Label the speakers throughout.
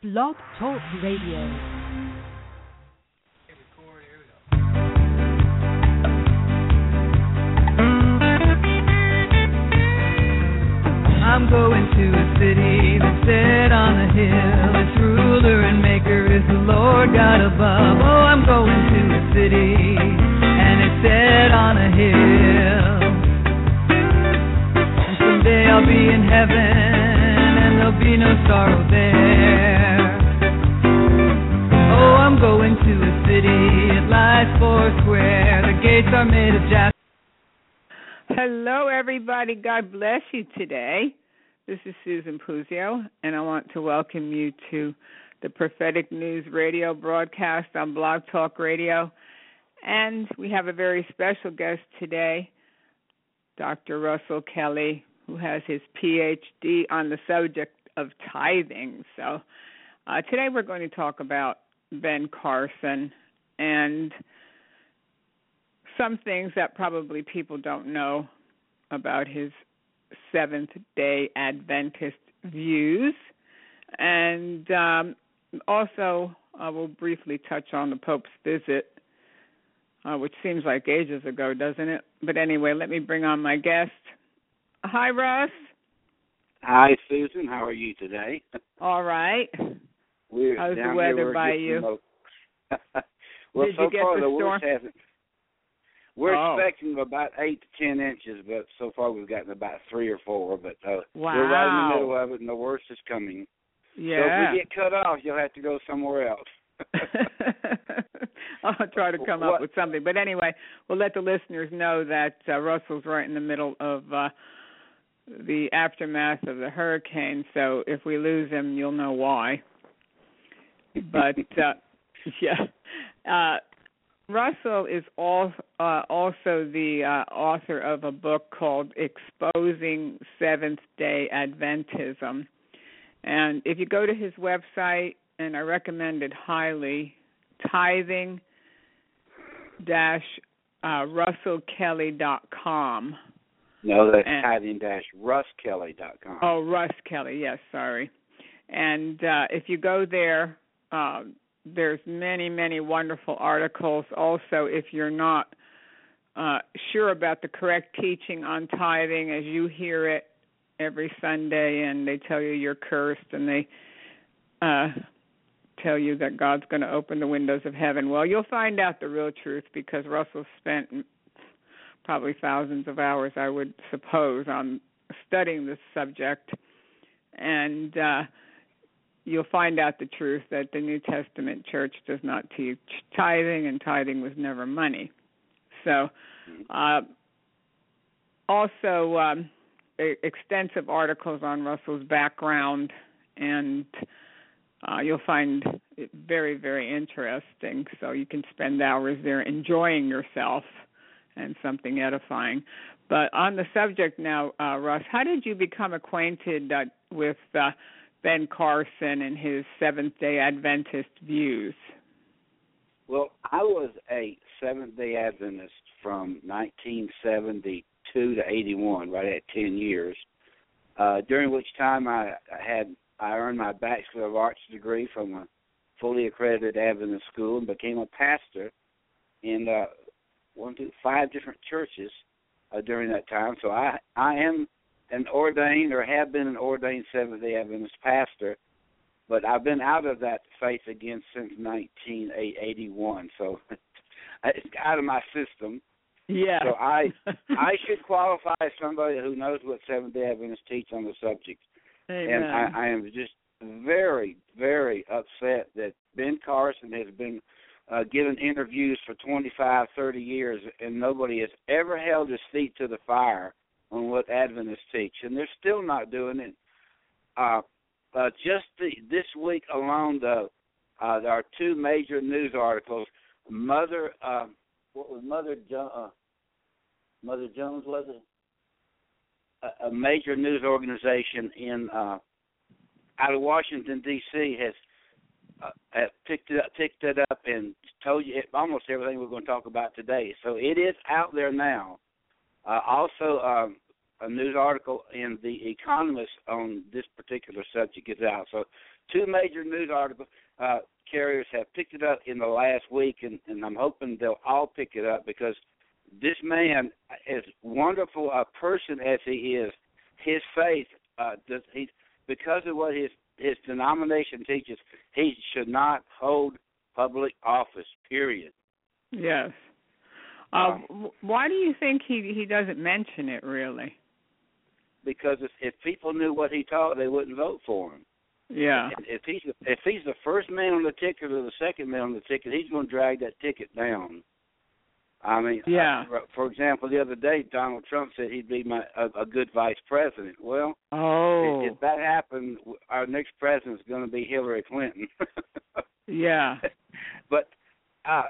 Speaker 1: Blog Talk Radio.
Speaker 2: I'm going to a city that's set on a hill. Its ruler and maker is the Lord God above. Oh, I'm going to a city, and it's set on a hill. And someday I'll be in heaven, and there'll be no sorrow there. Oh, I'm going to a city, it lies four square. The gates are made of jasper.
Speaker 3: Hello, everybody. God bless you today. This is Susan Puzio, and I want to welcome you to the Prophetic News Radio broadcast on Blog Talk Radio. And we have a very special guest today, Dr. Russell Kelly, who has his Ph.D. on the subject of tithing. So today we're going to talk about Ben Carson and some things that probably people don't know about his Seventh-day Adventist views. And also we'll briefly touch on the Pope's visit, which seems like ages ago, doesn't it? But anyway, let me bring on my guest. Hi, Russ.
Speaker 4: Hi, Susan. How are you today?
Speaker 3: All right. How's the weather by you?
Speaker 4: Well,
Speaker 3: Did
Speaker 4: so
Speaker 3: you get
Speaker 4: far
Speaker 3: the storm?
Speaker 4: We're expecting about 8 to 10 inches, but so far we've gotten about 3 or 4. But we're right in the middle of it, and the worst is coming.
Speaker 3: Yeah.
Speaker 4: So if we get cut off, you'll have to go somewhere else.
Speaker 3: I'll try to come up with something. But anyway, we'll let the listeners know that Russell's right in the middle of the aftermath of the hurricane. So if we lose him, you'll know why. But, yeah. Russell is also the author of a book called Exposing Seventh-day Adventism. And if you go to his website, and I recommend it highly, tithing-russellkelly.com.
Speaker 4: No, that's tithing-russkelly.com.
Speaker 3: Oh, Russ Kelly, yes, sorry. And if you go there, there's many, many wonderful articles. Also, if you're not sure about the correct teaching on tithing, as you hear it every Sunday, and they tell you you're cursed, and they tell you that God's going to open the windows of heaven. Well, you'll find out the real truth because Russell spent probably thousands of hours, I would suppose, on studying this subject. And you'll find out the truth that the New Testament church does not teach tithing, and tithing was never money. So also extensive articles on Russell's background, and you'll find it very, very interesting. So you can spend hours there enjoying yourself and something edifying. But on the subject now, Russ, how did you become acquainted with Ben Carson and his Seventh-day Adventist views?
Speaker 4: Well, I was a Seventh-day Adventist from 1972 to 81, right at 10 years, during which time I earned my Bachelor of Arts degree from a fully accredited Adventist school and became a pastor in 5 different churches during that time. So I am an ordained, or have been an ordained Seventh-day Adventist pastor, but I've been out of that faith again since 1981. So it's out of my system.
Speaker 3: Yeah.
Speaker 4: So I should qualify as somebody who knows what Seventh-day Adventists teach on the subject.
Speaker 3: Amen.
Speaker 4: And I am just very, very upset that Ben Carson has been given interviews for 25, 30 years, and nobody has ever held his feet to the fire on what Adventists teach, and they're still not doing it. This week alone, there are 2 major news articles. Mother Jones, was it? A major news organization out of Washington D.C. has picked it up and told you almost everything we're going to talk about today. So it is out there now. Also, a news article in The Economist on this particular subject is out. So two major news article carriers have picked it up in the last week, and I'm hoping they'll all pick it up, because this man, as wonderful a person as he is, his faith, because of what his denomination teaches, he should not hold public office, period.
Speaker 3: Yes. Why do you think he doesn't mention it, really?
Speaker 4: Because if people knew what he taught, they wouldn't vote for him.
Speaker 3: Yeah.
Speaker 4: If he's the first man on the ticket or the second man on the ticket, he's going to drag that ticket down. I mean,
Speaker 3: yeah.
Speaker 4: For example, the other day, Donald Trump said he'd be a good vice president. Well, if that happened, our next president is going to be Hillary Clinton.
Speaker 3: Yeah.
Speaker 4: But I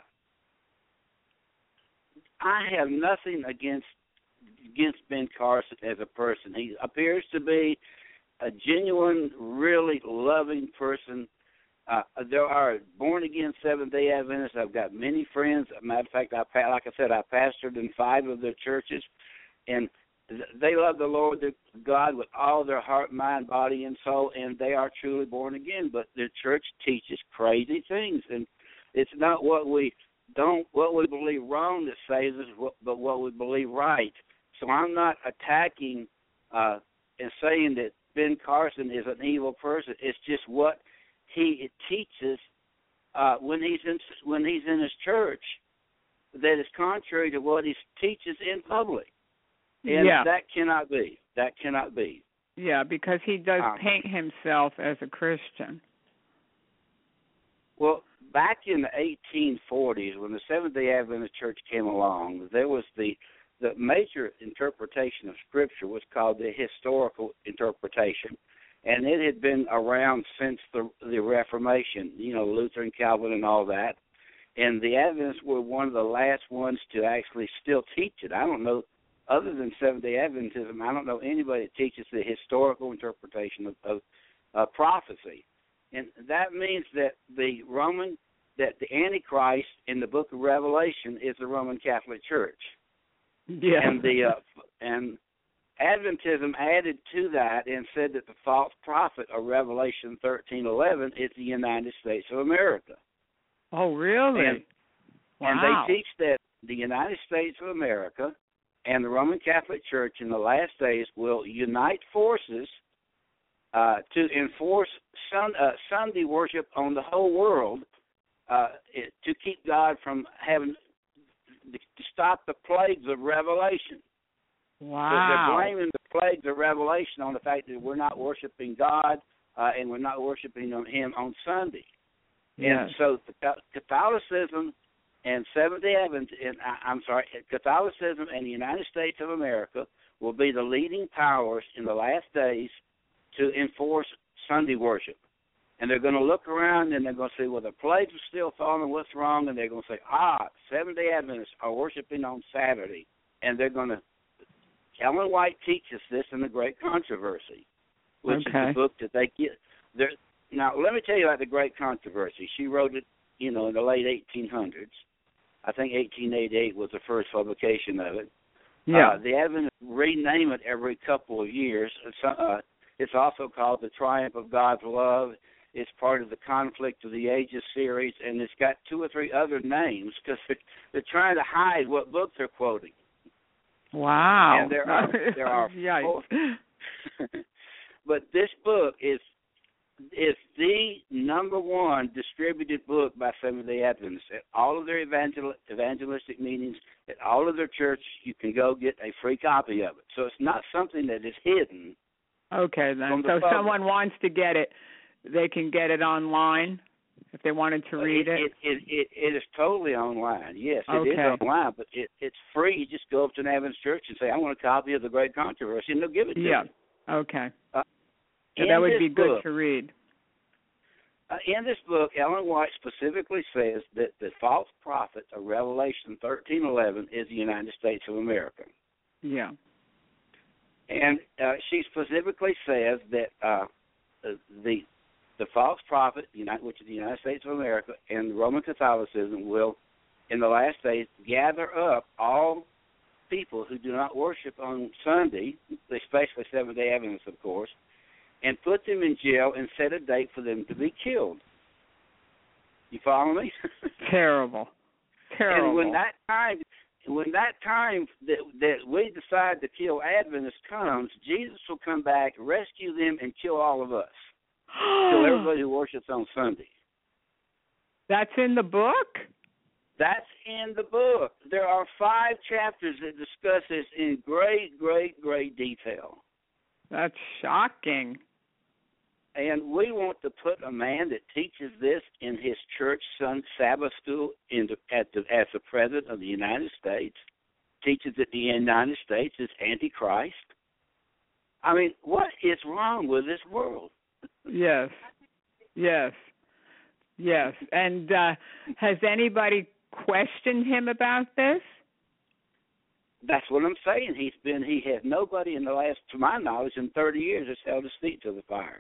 Speaker 4: have nothing against Ben Carson as a person. He appears to be a genuine, really loving person. There are born-again Seventh-day Adventists. I've got many friends. As a matter of fact, like I said, I pastored in 5 of their churches, and they love the Lord their God with all their heart, mind, body, and soul, and they are truly born again. But the church teaches crazy things, and it's not what we believe wrong that saves us, but what we believe right. So I'm not attacking and saying that Ben Carson is an evil person. It's just what he teaches when he's in his church that is contrary to what he teaches in public, and that cannot be. That cannot be.
Speaker 3: Yeah, because he does paint himself as a Christian.
Speaker 4: Well, back in the 1840s, when the Seventh-day Adventist Church came along, there was the major interpretation of Scripture was called the historical interpretation. And it had been around since the Reformation, Luther and Calvin and all that. And the Adventists were one of the last ones to actually still teach it. I don't know, other than Seventh-day Adventism, I don't know anybody that teaches the historical interpretation of prophecy. And that means that the Antichrist in the book of Revelation is the Roman Catholic Church.
Speaker 3: Yeah.
Speaker 4: And Adventism added to that and said that the false prophet of Revelation 13:11 is the United States of America.
Speaker 3: Oh, really?
Speaker 4: And they teach that the United States of America and the Roman Catholic Church in the last days will unite forces to enforce Sunday worship on the whole world to keep God from having to stop the plagues of Revelation.
Speaker 3: Wow.
Speaker 4: So they're blaming the plagues of Revelation on the fact that we're not worshiping God and we're not worshiping Him on Sunday.
Speaker 3: Yes.
Speaker 4: And so Catholicism and Seventh-day Adventists, Catholicism and the United States of America will be the leading powers in the last days to enforce Sunday worship. And they're going to look around and they're going to say, well, the plagues are still falling, what's wrong? And they're going to say, Seventh-day Adventists are worshiping on Saturday. And they're going to, Ellen White teaches this in The Great Controversy, which is the book that they get. Now, let me tell you about The Great Controversy. She wrote it, in the late 1800s. I think 1888 was the first publication of it.
Speaker 3: Yeah.
Speaker 4: The Adventists rename it every couple of years. It's also called The Triumph of God's Love. It's part of the Conflict of the Ages series, and it's got 2 or 3 other names because they're trying to hide what book they're quoting.
Speaker 3: Wow.
Speaker 4: And there are
Speaker 3: Yikes.
Speaker 4: But this book is the number 1 distributed book by Seventh-day Adventists. At all of their evangelistic meetings, at all of their churches, you can go get a free copy of it. So it's not something that is hidden.
Speaker 3: Okay, then. So if someone wants to get it, they can get it online if they wanted to read it?
Speaker 4: It is totally online. Yes, it is online, but it's free. You just go up to an Adventist church and say, I want a copy of The Great Controversy, and they'll give it to you.
Speaker 3: Yeah, okay. That would be good to read.
Speaker 4: In this book, Ellen White specifically says that the false prophet of Revelation 13:11 is the United States of America.
Speaker 3: Yeah.
Speaker 4: And she specifically says that the false prophet, which is the United States of America, and Roman Catholicism will, in the last days, gather up all people who do not worship on Sunday, especially Seventh-day Adventists, of course, and put them in jail and set a date for them to be killed. You follow me?
Speaker 3: Terrible. Terrible.
Speaker 4: And when that time that we decide to kill Adventists comes, Jesus will come back, rescue them, and kill all of us. Kill everybody who worships on Sunday.
Speaker 3: That's in the book?
Speaker 4: That's in the book. There are 5 chapters that discuss this in great, great, great detail.
Speaker 3: That's shocking.
Speaker 4: And we want to put a man that teaches this in his church Sabbath school as the President of the United States, teaches that the United States is Antichrist. I mean, what is wrong with this world?
Speaker 3: Yes. And has anybody questioned him about this?
Speaker 4: That's what I'm saying. He has nobody in the last, to my knowledge, in 30 years has held his feet to the fire.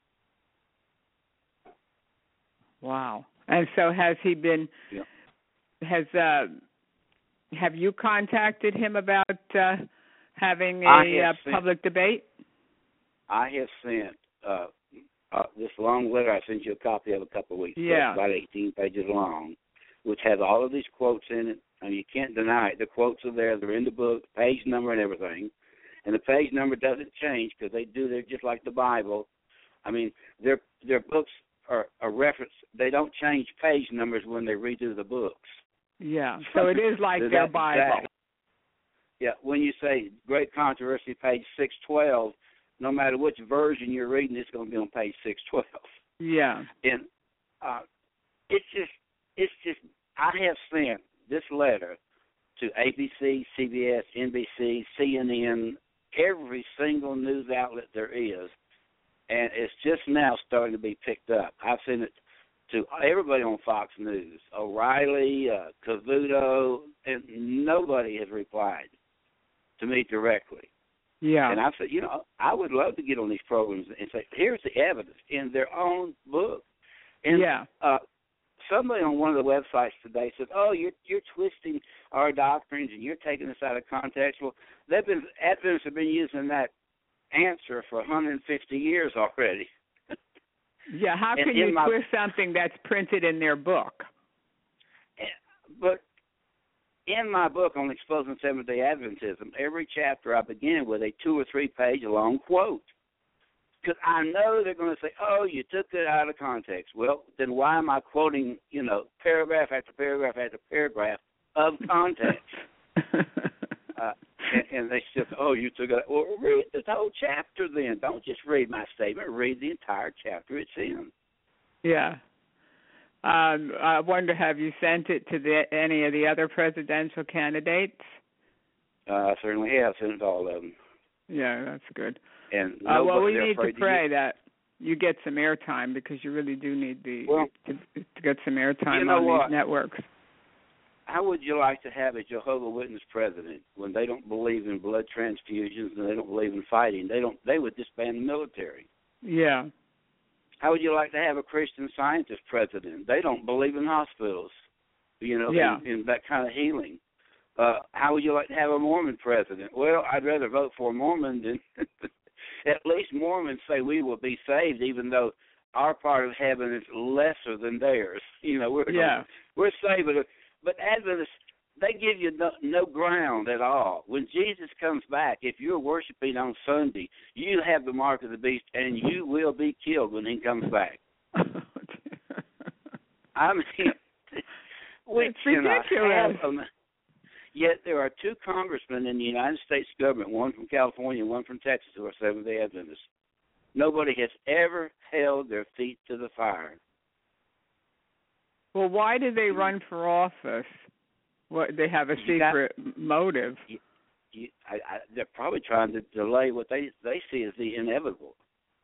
Speaker 3: Wow. And so has he been? Yeah. Have you contacted him about having a public debate?
Speaker 4: I have sent this long letter. I sent you a copy of a couple of weeks ago. It's about 18 pages long, which has all of these quotes in it. I mean, you can't deny it. The quotes are there. They're in the book, page number and everything. And the page number doesn't change because they're just like the Bible. I mean, their books are a reference. They don't change page numbers when they redo the books.
Speaker 3: Yeah, so it is like their Bible.
Speaker 4: Exactly. Yeah, when you say Great Controversy, page 612, no matter which version you're reading, it's going to be on page 612.
Speaker 3: Yeah.
Speaker 4: And it's just, I have sent this letter to ABC, CBS, NBC, CNN, every single news outlet there is, and it's just now starting to be picked up. I've sent it to everybody on Fox News, O'Reilly, Cavuto, and nobody has replied to me directly.
Speaker 3: Yeah.
Speaker 4: And I said, I would love to get on these programs and say, here's the evidence in their own book. And somebody on one of the websites today said, you're twisting our doctrines and you're taking this out of context. Well, Adventists have been using that answer for 150 years already.
Speaker 3: Yeah, how can you twist something that's printed in their book?
Speaker 4: But in my book on Exposing Seventh-day Adventism, every chapter I begin with a 2 or 3 page long quote. Because I know they're going to say, you took it out of context. Well, then why am I quoting, paragraph after paragraph after paragraph of context? And they said, you took it out. Well, read the whole chapter then. Don't just read my statement. Read the entire chapter it's in.
Speaker 3: Yeah. I wonder, have you sent it to any of the other presidential candidates?
Speaker 4: I certainly have sent it to all of them.
Speaker 3: Yeah, that's good.
Speaker 4: And
Speaker 3: we need to pray that you get some airtime, because you really do need to get some airtime on these networks.
Speaker 4: How would you like to have a Jehovah's Witness president when they don't believe in blood transfusions and they don't believe in fighting? They would disband the military.
Speaker 3: Yeah.
Speaker 4: How would you like to have a Christian Scientist president? They don't believe in hospitals, in that kind of healing. How would you like to have a Mormon president? Well, I'd rather vote for a Mormon than at least Mormons say we will be saved, even though our part of heaven is lesser than theirs. We're saved, but Adventists, they give you no ground at all. When Jesus comes back, if you're worshiping on Sunday, you have the mark of the beast, and you will be killed when he comes back. I mean,
Speaker 3: it's ridiculous.
Speaker 4: Yet there are 2 congressmen in the United States government, one from California and one from Texas, who are Seventh-day Adventists. Nobody has ever held their feet to the fire.
Speaker 3: Well, why do they run for office? They have a secret motive.
Speaker 4: They're probably trying to delay what they see as the inevitable.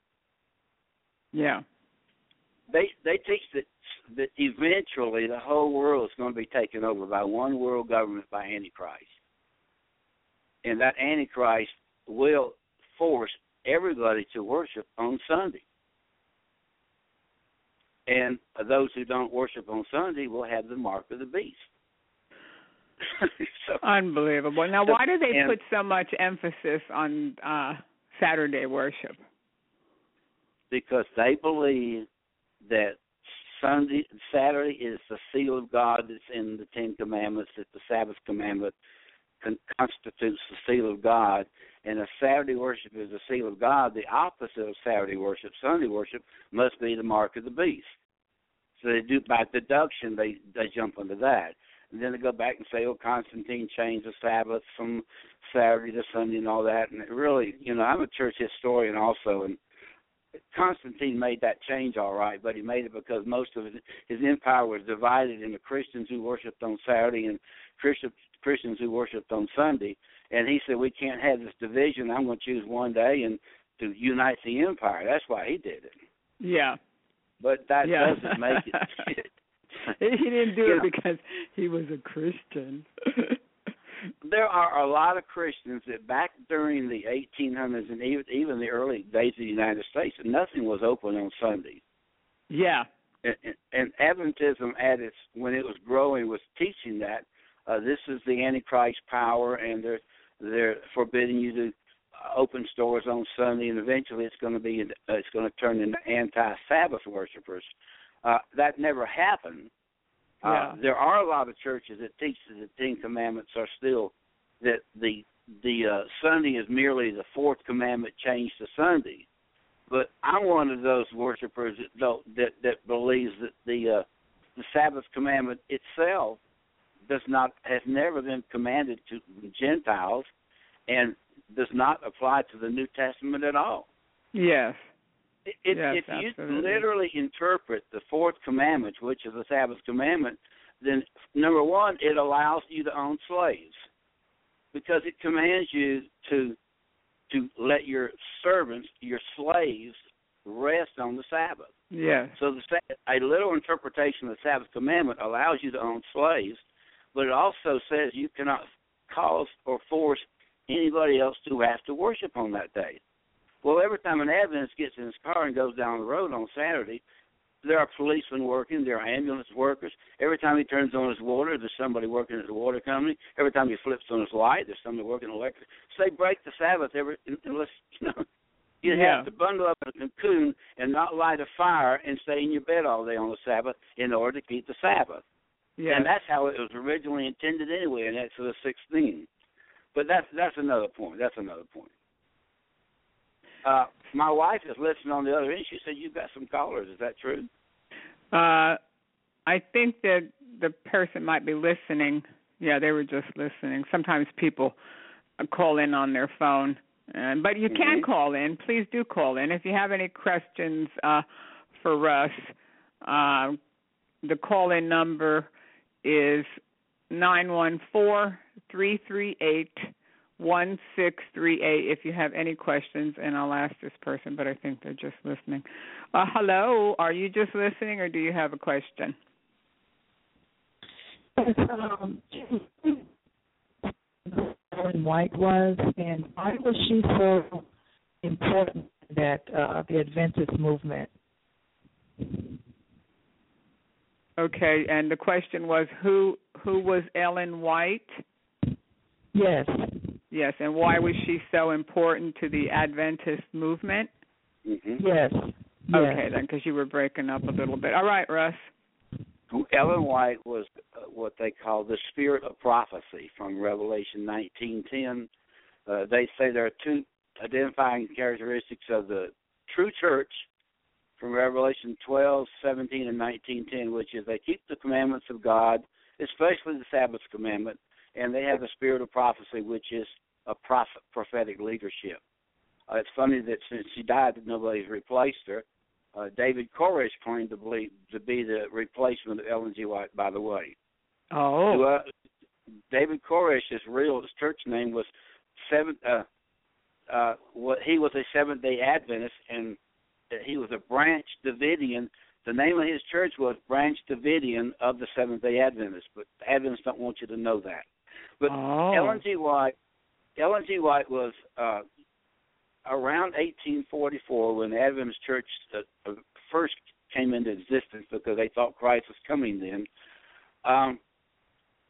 Speaker 3: Yeah.
Speaker 4: They teach that eventually the whole world is going to be taken over by one world government, by Antichrist. And that Antichrist will force everybody to worship on Sunday. And those who don't worship on Sunday will have the mark of the beast.
Speaker 3: Unbelievable. Now, why do they put so much emphasis on Saturday worship?
Speaker 4: because they believe that Saturday is the seal of God that's in the Ten Commandments, that the Sabbath commandment constitutes the seal of God, and if Saturday worship is the seal of God, the opposite of Saturday worship, Sunday worship, must be the mark of the beast. So they do, by deduction, they jump into that. And then they go back and say, oh, Constantine changed the Sabbath from Saturday to Sunday and all that. And it really, I'm a church historian also, and Constantine made that change all right, but he made it because most of his empire was divided into Christians who worshipped on Saturday and Christians who worshipped on Sunday. And he said, we can't have this division. I'm going to choose one day and to unite the empire. That's why he did it.
Speaker 3: Yeah.
Speaker 4: But that doesn't make it.
Speaker 3: He didn't do it because he was a Christian.
Speaker 4: There are a lot of Christians that back during the 1800s and even the early days of the United States, nothing was open on Sunday.
Speaker 3: Yeah.
Speaker 4: And Adventism, when it was growing, was teaching that this is the Antichrist power, and they're forbidding you to open stores on Sunday, and eventually it's going to turn into anti-Sabbath worshipers. That never happened. There are a lot of churches that teach that the Ten Commandments are still that the Sunday is merely the fourth commandment changed to Sunday. But I'm one of those worshipers that believes that the Sabbath commandment itself has never been commanded to Gentiles, and does not apply to the New Testament at all.
Speaker 3: Yes.
Speaker 4: If you literally interpret the fourth commandment, which is the Sabbath commandment, then number one, it allows you to own slaves, because it commands you to let your servants, your slaves, rest on the Sabbath.
Speaker 3: Yes.
Speaker 4: So a literal interpretation of the Sabbath commandment allows you to own slaves, but it also says you cannot cause or force anybody else to have to worship on that day. Well, every time an Adventist gets in his car and goes down the road on Saturday, there are policemen working, there are ambulance workers. Every time he turns on his water, there's somebody working at the water company. Every time he flips on his light, there's somebody working electric. So they break the Sabbath unless you have to bundle up in a cocoon and not light a fire and stay in your bed all day on the Sabbath in order to keep the Sabbath.
Speaker 3: Yes.
Speaker 4: And that's how it was originally intended anyway in Exodus 16. But that's another point. My wife is listening on the other end. She said you've got some callers. Is that true?
Speaker 3: I think that the person might be listening. Yeah, they were just listening. Sometimes people call in on their phone. But you can call in. Please do call in. If you have any questions for Russ, the call-in number is 914-338-1638 if you have any questions, and I'll ask this person, but I think they're just listening. Hello, are you just listening, or do you have a question?
Speaker 1: Ellen White was, and why was she so important that the Adventist movement?
Speaker 3: Okay, and the question was who was Ellen White?
Speaker 1: Yes.
Speaker 3: Yes, and why was she so important to the Adventist movement?
Speaker 4: Mm-hmm.
Speaker 1: Yes.
Speaker 3: Okay, then, because you were breaking up a little bit. All right, Russ.
Speaker 4: Ellen White was what they call the spirit of prophecy from Revelation 19:10. They say there are two identifying characteristics of the true church from Revelation 12:17 and 19:10, which is they keep the commandments of God, especially the Sabbath commandment, and they have the spirit of prophecy, which is a prophetic leadership. It's funny that since she died, that nobody's replaced her. David Koresh claimed to be the replacement of Ellen G. White, by the way.
Speaker 3: Oh.
Speaker 4: David Koresh's real church name was he was a Seventh-day Adventist, and he was a Branch Davidian. The name of his church was Branch Davidian of the Seventh-day Adventists, but Adventists don't want you to know that. But Ellen G. White was around 1844 when the Adventist Church first came into existence, because they thought Christ was coming then.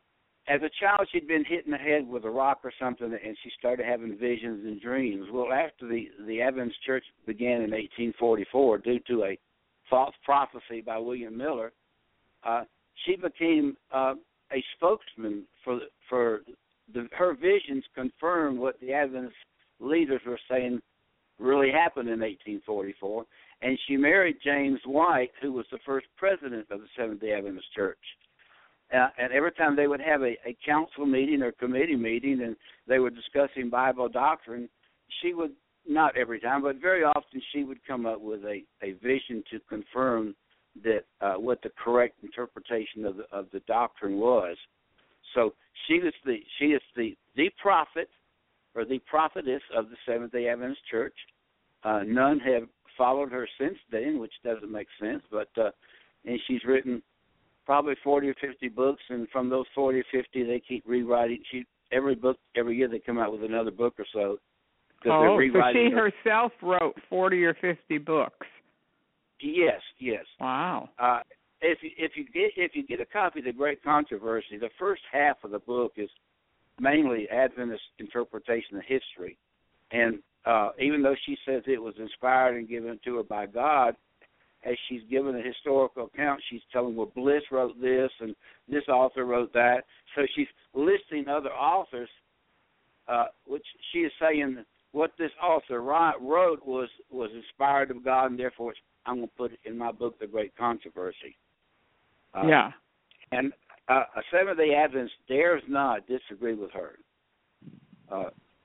Speaker 4: as a child, she'd been hit in the head with a rock or something, and she started having visions and dreams. Well, after the Adventist Church began in 1844, due to a false prophecy by William Miller, she became a spokesman for her visions confirmed what the Adventist leaders were saying really happened in 1844, and she married James White, who was the first president of the Seventh-day Adventist Church. And every time they would have a council meeting or committee meeting and they were discussing Bible doctrine, she would, not every time, but very often she would come up with a vision to confirm that what the correct interpretation of the doctrine was. So she is the prophet or the prophetess of the Seventh-day Adventist Church. None have followed her since then, which doesn't make sense, but and she's written probably 40 or 50 books, and from those 40 or 50, they keep rewriting. Every year they come out with another book or so.
Speaker 3: Oh, so she herself wrote 40 or 50 books.
Speaker 4: Yes.
Speaker 3: Wow.
Speaker 4: If you get a copy of The Great Controversy, the first half of the book is mainly Adventist interpretation of history, and even though she says it was inspired and given to her by God, as she's given a historical account, she's telling, well, Bliss wrote this and this author wrote that. So she's listing other authors, which she is saying what this author wrote was inspired of God, and therefore I'm going to put it in my book, The Great Controversy.
Speaker 3: Yeah.
Speaker 4: And a Seventh-day Adventist dares not disagree with her.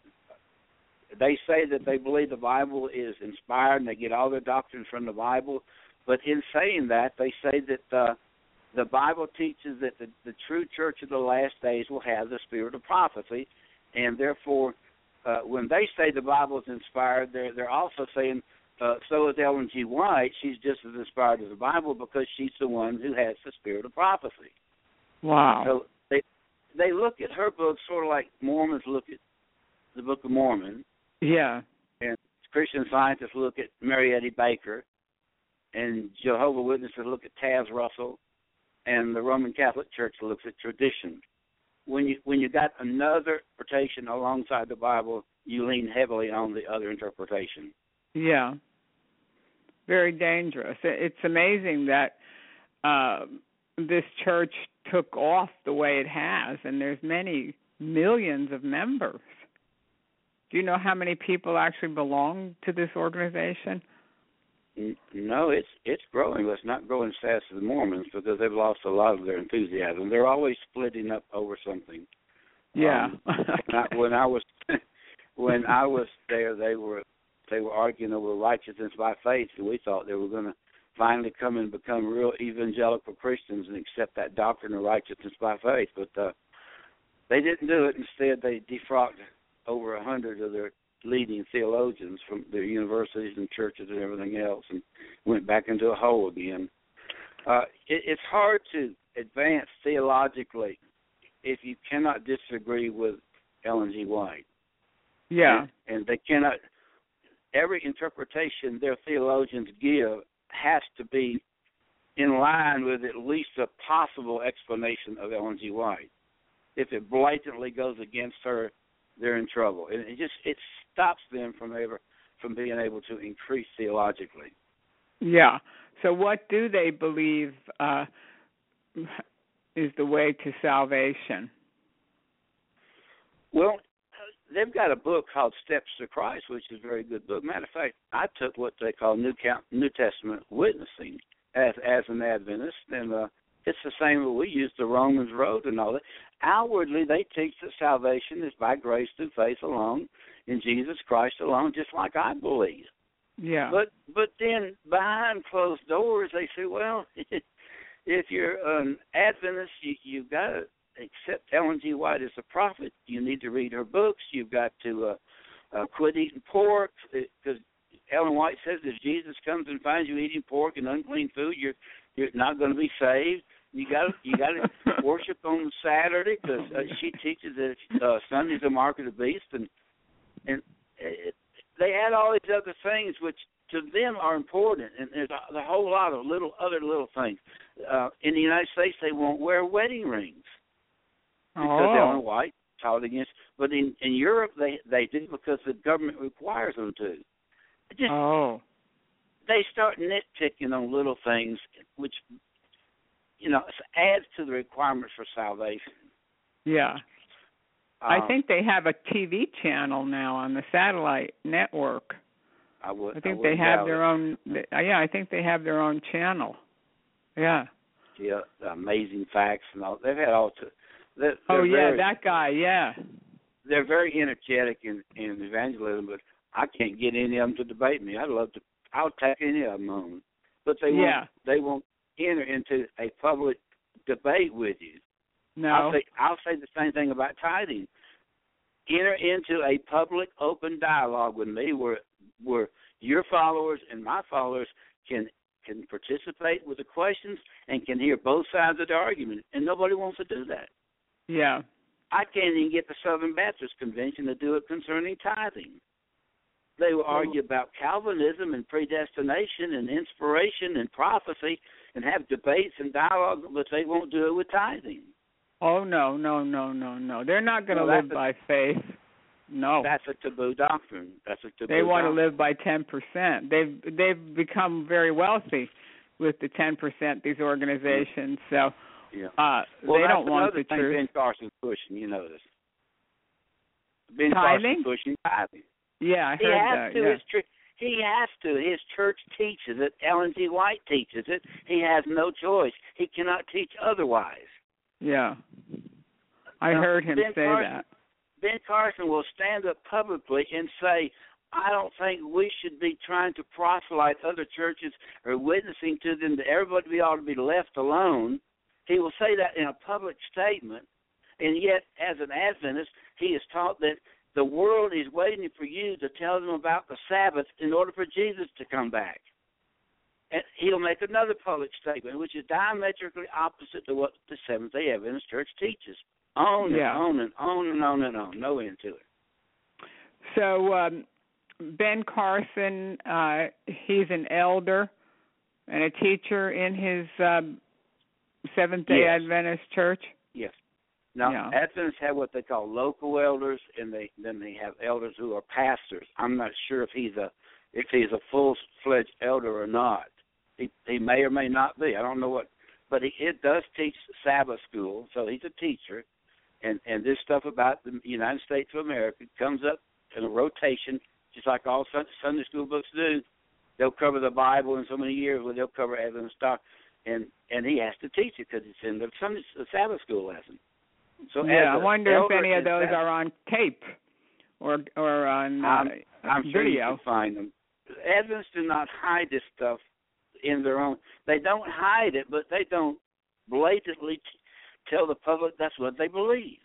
Speaker 4: They say that they believe the Bible is inspired and they get all their doctrines from the Bible. But in saying that, they say that the Bible teaches that the true church of the last days will have the spirit of prophecy. And therefore, when they say the Bible is inspired, they're also saying, so is Ellen G. White. She's just as inspired as the Bible because she's the one who has the spirit of prophecy.
Speaker 3: Wow.
Speaker 4: So they look at her book sort of like Mormons look at the Book of Mormon.
Speaker 3: Yeah.
Speaker 4: And Christian Scientists look at Mary Eddy Baker, and Jehovah's Witnesses look at Taz Russell, and the Roman Catholic Church looks at tradition. When you got another interpretation alongside the Bible, you lean heavily on the other interpretation.
Speaker 3: Yeah. Very dangerous. It's amazing that this church took off the way it has, and there's many millions of members. Do you know how many people actually belong to this organization?
Speaker 4: No, it's growing. It's not growing as fast as the Mormons because they've lost a lot of their enthusiasm. They're always splitting up over something.
Speaker 3: Yeah.
Speaker 4: When I was there, they were arguing over righteousness by faith, and we thought they were going to finally come and become real evangelical Christians and accept that doctrine of righteousness by faith. But they didn't do it. Instead, they defrocked over 100 of their leading theologians from their universities and churches and everything else, and went back into a hole again. It's hard to advance theologically if you cannot disagree with Ellen G. White.
Speaker 3: Yeah.
Speaker 4: And they cannot. Every interpretation their theologians give has to be in line with at least a possible explanation of Ellen G. White. If it blatantly goes against her, they're in trouble. And it stops them from being able to increase theologically.
Speaker 3: Yeah. So what do they believe is the way to salvation?
Speaker 4: Well, they've got a book called Steps to Christ, which is a very good book. Matter of fact, I took what they call New Testament witnessing as an Adventist, and it's the same that we use, the Romans Road and all that. Outwardly, they teach that salvation is by grace through faith alone, in Jesus Christ alone, just like I believe.
Speaker 3: Yeah.
Speaker 4: But then behind closed doors, they say, well, if you're an Adventist, you've got to accept Ellen G. White as a prophet. You need to read her books. You've got to quit eating pork, because Ellen White says if Jesus comes and finds you eating pork and unclean food, you're not going to be saved. You got to worship on Saturday, because she teaches that Sunday's a mark of the beast, and they add all these other things which to them are important, and there's a whole lot of other little things. In the United States, they won't wear wedding rings. because they're only white, taught against. But in Europe, they do because the government requires them to. They start nitpicking on little things, which, adds to the requirements for salvation.
Speaker 3: Yeah. I think they have a TV channel now on the satellite network. I think they have their own. I think they have their own channel. Yeah.
Speaker 4: Yeah, Amazing Facts and all. They've had all.
Speaker 3: That guy. Yeah.
Speaker 4: They're very energetic in evangelism, but I can't get any of them to debate me. I'll take any of them on, but they won't enter into a public debate with you.
Speaker 3: No.
Speaker 4: I'll say the same thing about tithing. Enter into a public, open dialogue with me where your followers and my followers can participate with the questions and can hear both sides of the argument, and nobody wants to do that.
Speaker 3: Yeah.
Speaker 4: I can't even get the Southern Baptist Convention to do it concerning tithing. They will argue about Calvinism and predestination and inspiration and prophecy and have debates and dialogue, but they won't do it with tithing.
Speaker 3: Oh, no. They're not going to live by faith. No.
Speaker 4: That's a taboo doctrine.
Speaker 3: They want to live by 10%. They've become very wealthy with the 10%, these organizations. So they don't want the truth.
Speaker 4: Ben Carson's pushing, you know this.
Speaker 3: Ben
Speaker 4: Carson's pushing tithing.
Speaker 3: Yeah, I heard that.
Speaker 4: He has to. His church teaches it. Ellen G. White teaches it. He has no choice. He cannot teach otherwise.
Speaker 3: Yeah. I heard him say that.
Speaker 4: Ben Carson will stand up publicly and say, I don't think we should be trying to proselyte other churches or witnessing to them that everybody ought to be left alone. He will say that in a public statement, and yet as an Adventist, he is taught that the world is waiting for you to tell them about the Sabbath in order for Jesus to come back. And he'll make another public statement, which is diametrically opposite to what the Seventh-day Adventist Church teaches. On and on and on and on and on. No end to it.
Speaker 3: So Ben Carson, he's an elder and a teacher in his Seventh-day Adventist Church?
Speaker 4: Yes. Now, Adventists have what they call local elders, and then they have elders who are pastors. I'm not sure if he's a full-fledged elder or not. He may or may not be. I don't know what, but it does teach Sabbath school, so he's a teacher. And this stuff about the United States of America comes up in a rotation, just like all Sunday school books do. They'll cover the Bible in so many years, where they'll cover Adventist doctrine, and he has to teach it because it's in the Sabbath school lesson. So
Speaker 3: I wonder if any of those are on tape or on
Speaker 4: I'm sure
Speaker 3: video.
Speaker 4: You can find them. Adventists do not hide this stuff in their own. They don't hide it, but they don't blatantly tell the public that's what they believe.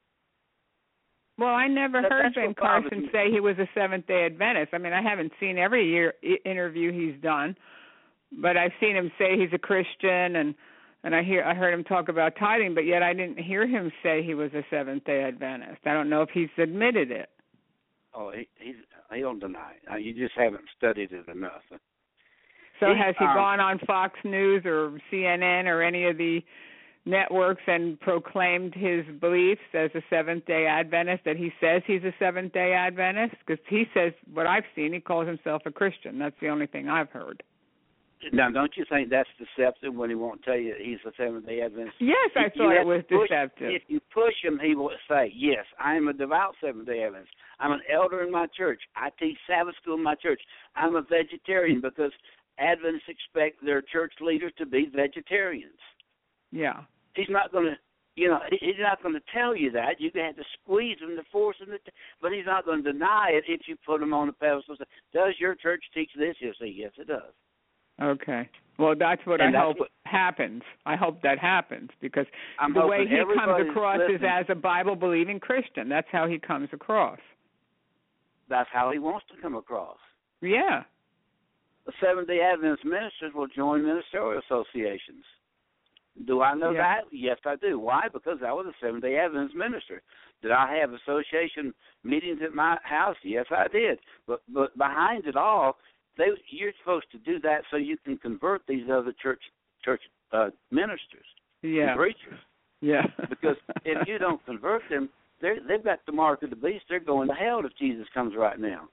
Speaker 3: Well, I never heard Ben Carson say he was a Seventh-day Adventist. I mean, I haven't seen every interview he's done, but I've seen him say he's a Christian, and I heard him talk about tithing, but yet I didn't hear him say he was a Seventh-day Adventist. I don't know if he's admitted it.
Speaker 4: Oh, he don't deny it. You just haven't studied it enough.
Speaker 3: So has he gone on Fox News or CNN or any of the networks and proclaimed his beliefs as a Seventh-day Adventist, that he says he's a Seventh-day Adventist? Because he says, what I've seen, he calls himself a Christian. That's the only thing I've heard.
Speaker 4: Now, don't you think that's deceptive when he won't tell you he's a Seventh-day Adventist?
Speaker 3: Yes, I thought it was deceptive.
Speaker 4: If you push him, he will say, yes, I am a devout Seventh-day Adventist. I'm an elder in my church. I teach Sabbath school in my church. I'm a vegetarian because Adventists expect their church leaders to be vegetarians.
Speaker 3: Yeah.
Speaker 4: He's not going to, he's not going to tell you that. You're going to have to squeeze him to force him to, but he's not going to deny it if you put him on the pedestal. Does your church teach this? He'll say, yes, it does.
Speaker 3: Okay. Well, that's what I hope happens. I hope that happens because the way he comes across is as a Bible-believing Christian. That's how he comes across.
Speaker 4: That's how he wants to come across.
Speaker 3: Yeah.
Speaker 4: The Seventh-day Adventist ministers will join ministerial associations. Do I know that? Yes, I do. Why? Because I was a Seventh-day Adventist minister. Did I have association meetings at my house? Yes, I did. But behind it all, you're supposed to do that so you can convert these other church ministers and preachers.
Speaker 3: Yeah.
Speaker 4: Because if you don't convert them, they've got the mark of the beast. They're going to hell if Jesus comes right now.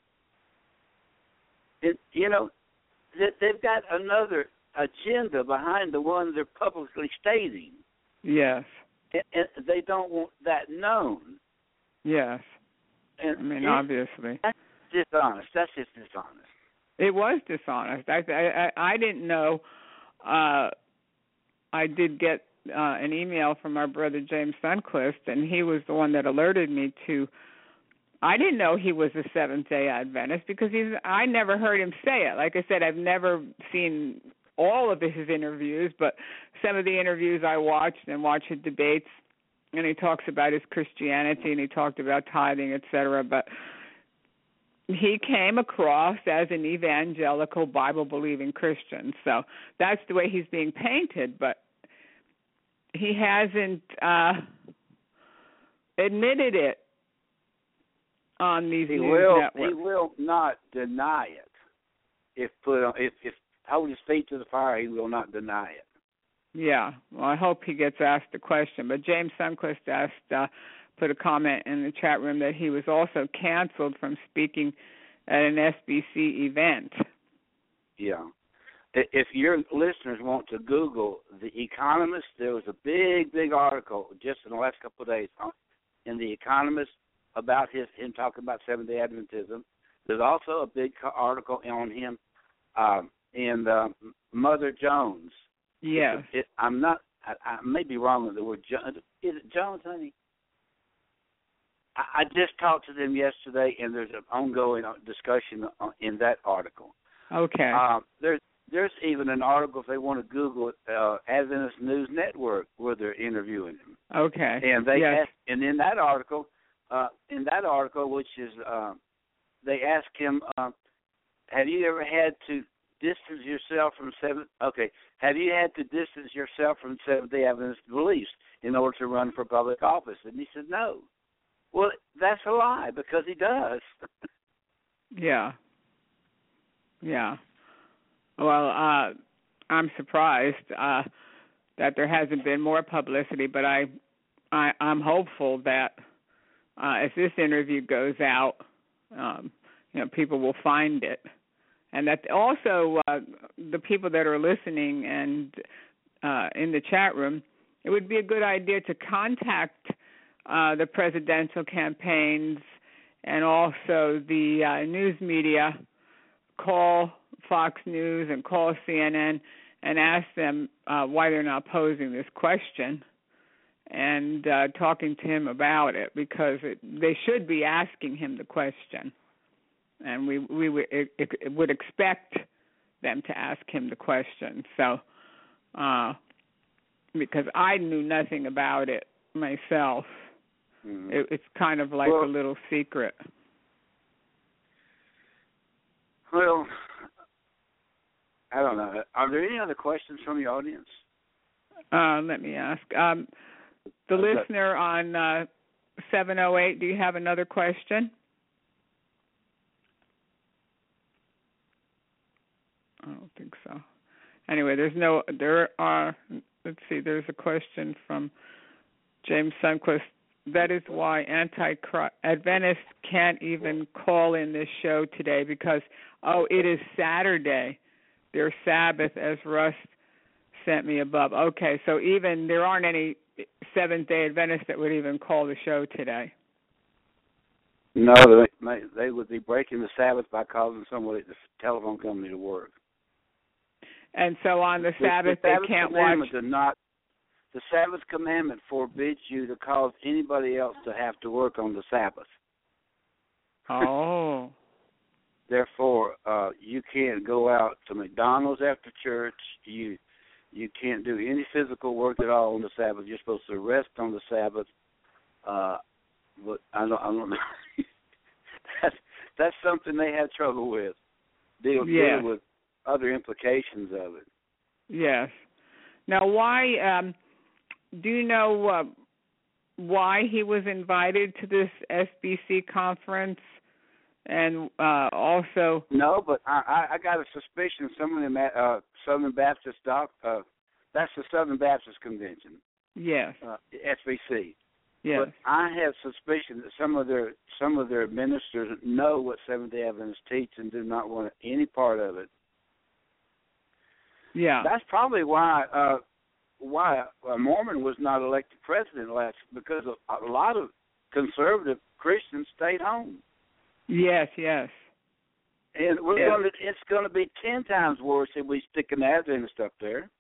Speaker 4: They've got another agenda behind the one they're publicly stating.
Speaker 3: Yes.
Speaker 4: And they don't want that known.
Speaker 3: Yes.
Speaker 4: And
Speaker 3: obviously.
Speaker 4: That's dishonest. That's just dishonest.
Speaker 3: It was dishonest. I didn't know. I did get an email from our brother James Sundquist, and he was the one that alerted me to. I didn't know he was a Seventh-day Adventist because I never heard him say it. Like I said, I've never seen all of his interviews, but some of the interviews I watched his debates, and he talks about his Christianity, and he talked about tithing, etc. But he came across as an evangelical, Bible-believing Christian. So that's the way he's being painted, but he hasn't admitted it on these news networks.
Speaker 4: He will not deny it. If hold his feet to the fire, he will not deny it.
Speaker 3: Yeah. Well, I hope he gets asked the question. But James Sundquist put a comment in the chat room that he was also canceled from speaking at an SBC event. Yeah.
Speaker 4: If your listeners want to Google The Economist, there was a big article just in the last couple of days in The Economist about him talking about Seventh-day Adventism. There's also a big article on him in Mother Jones.
Speaker 3: Yes.
Speaker 4: I may be wrong with the word Jones. Is it Jones, honey? I just talked to them yesterday, and there's an ongoing discussion in that article.
Speaker 3: Okay.
Speaker 4: There's even an article, if they want to Google it, Adventist News Network, where they're interviewing him.
Speaker 3: Okay.
Speaker 4: And they asked, and in that article, which is they asked him, have you ever had to distance yourself from have you had to distance yourself from Seventh-day Adventist beliefs in order to run for public office? And he said no. Well, that's a lie, because he does.
Speaker 3: Yeah. Yeah. Well, I'm surprised that there hasn't been more publicity, but I'm hopeful that as this interview goes out, people will find it, and that also the people that are listening and in the chat room, it would be a good idea to contact the presidential campaigns and also the news media. Call Fox News and call CNN and ask them why they're not posing this question and talking to him about it, because they should be asking him the question, and we would expect them to ask him the question. So, because I knew nothing about it myself, it's kind of like a little secret.
Speaker 4: Well, I don't know. Are there any other questions from the audience?
Speaker 3: Let me ask. The listener on 708, do you have another question? I don't think so. Anyway, there's a question from James Sundquist. That is why Adventists can't even call in this show today because, it is Saturday. Their Sabbath, as Russ sent me above. Okay, so even there aren't any Seventh-day Adventists that would even call the show today.
Speaker 4: No, they would be breaking the Sabbath by causing somebody at the telephone company to work.
Speaker 3: And so on the Sabbath, they can't watch.
Speaker 4: The Sabbath commandment forbids you to cause anybody else to have to work on the Sabbath.
Speaker 3: Oh.
Speaker 4: Therefore, you can't go out to McDonald's after church. You can't do any physical work at all on the Sabbath. You're supposed to rest on the Sabbath. But I don't know. That's something they have trouble with. Dealing with other implications of it.
Speaker 3: Yes. Now, why? Do you know why he was invited to this SBC conference? And also...
Speaker 4: No, but I got a suspicion some of them Southern Baptist that's the Southern Baptist Convention.
Speaker 3: Yes.
Speaker 4: SBC.
Speaker 3: Yes.
Speaker 4: But I have suspicion that some of their ministers know what Seventh-day Adventists teach and do not want any part of it.
Speaker 3: Yeah.
Speaker 4: That's probably why a Mormon was not elected president last, because a lot of conservative Christians stayed home.
Speaker 3: Yes, yes.
Speaker 4: And it's going to be 10 times worse if we stick an Adventist up there.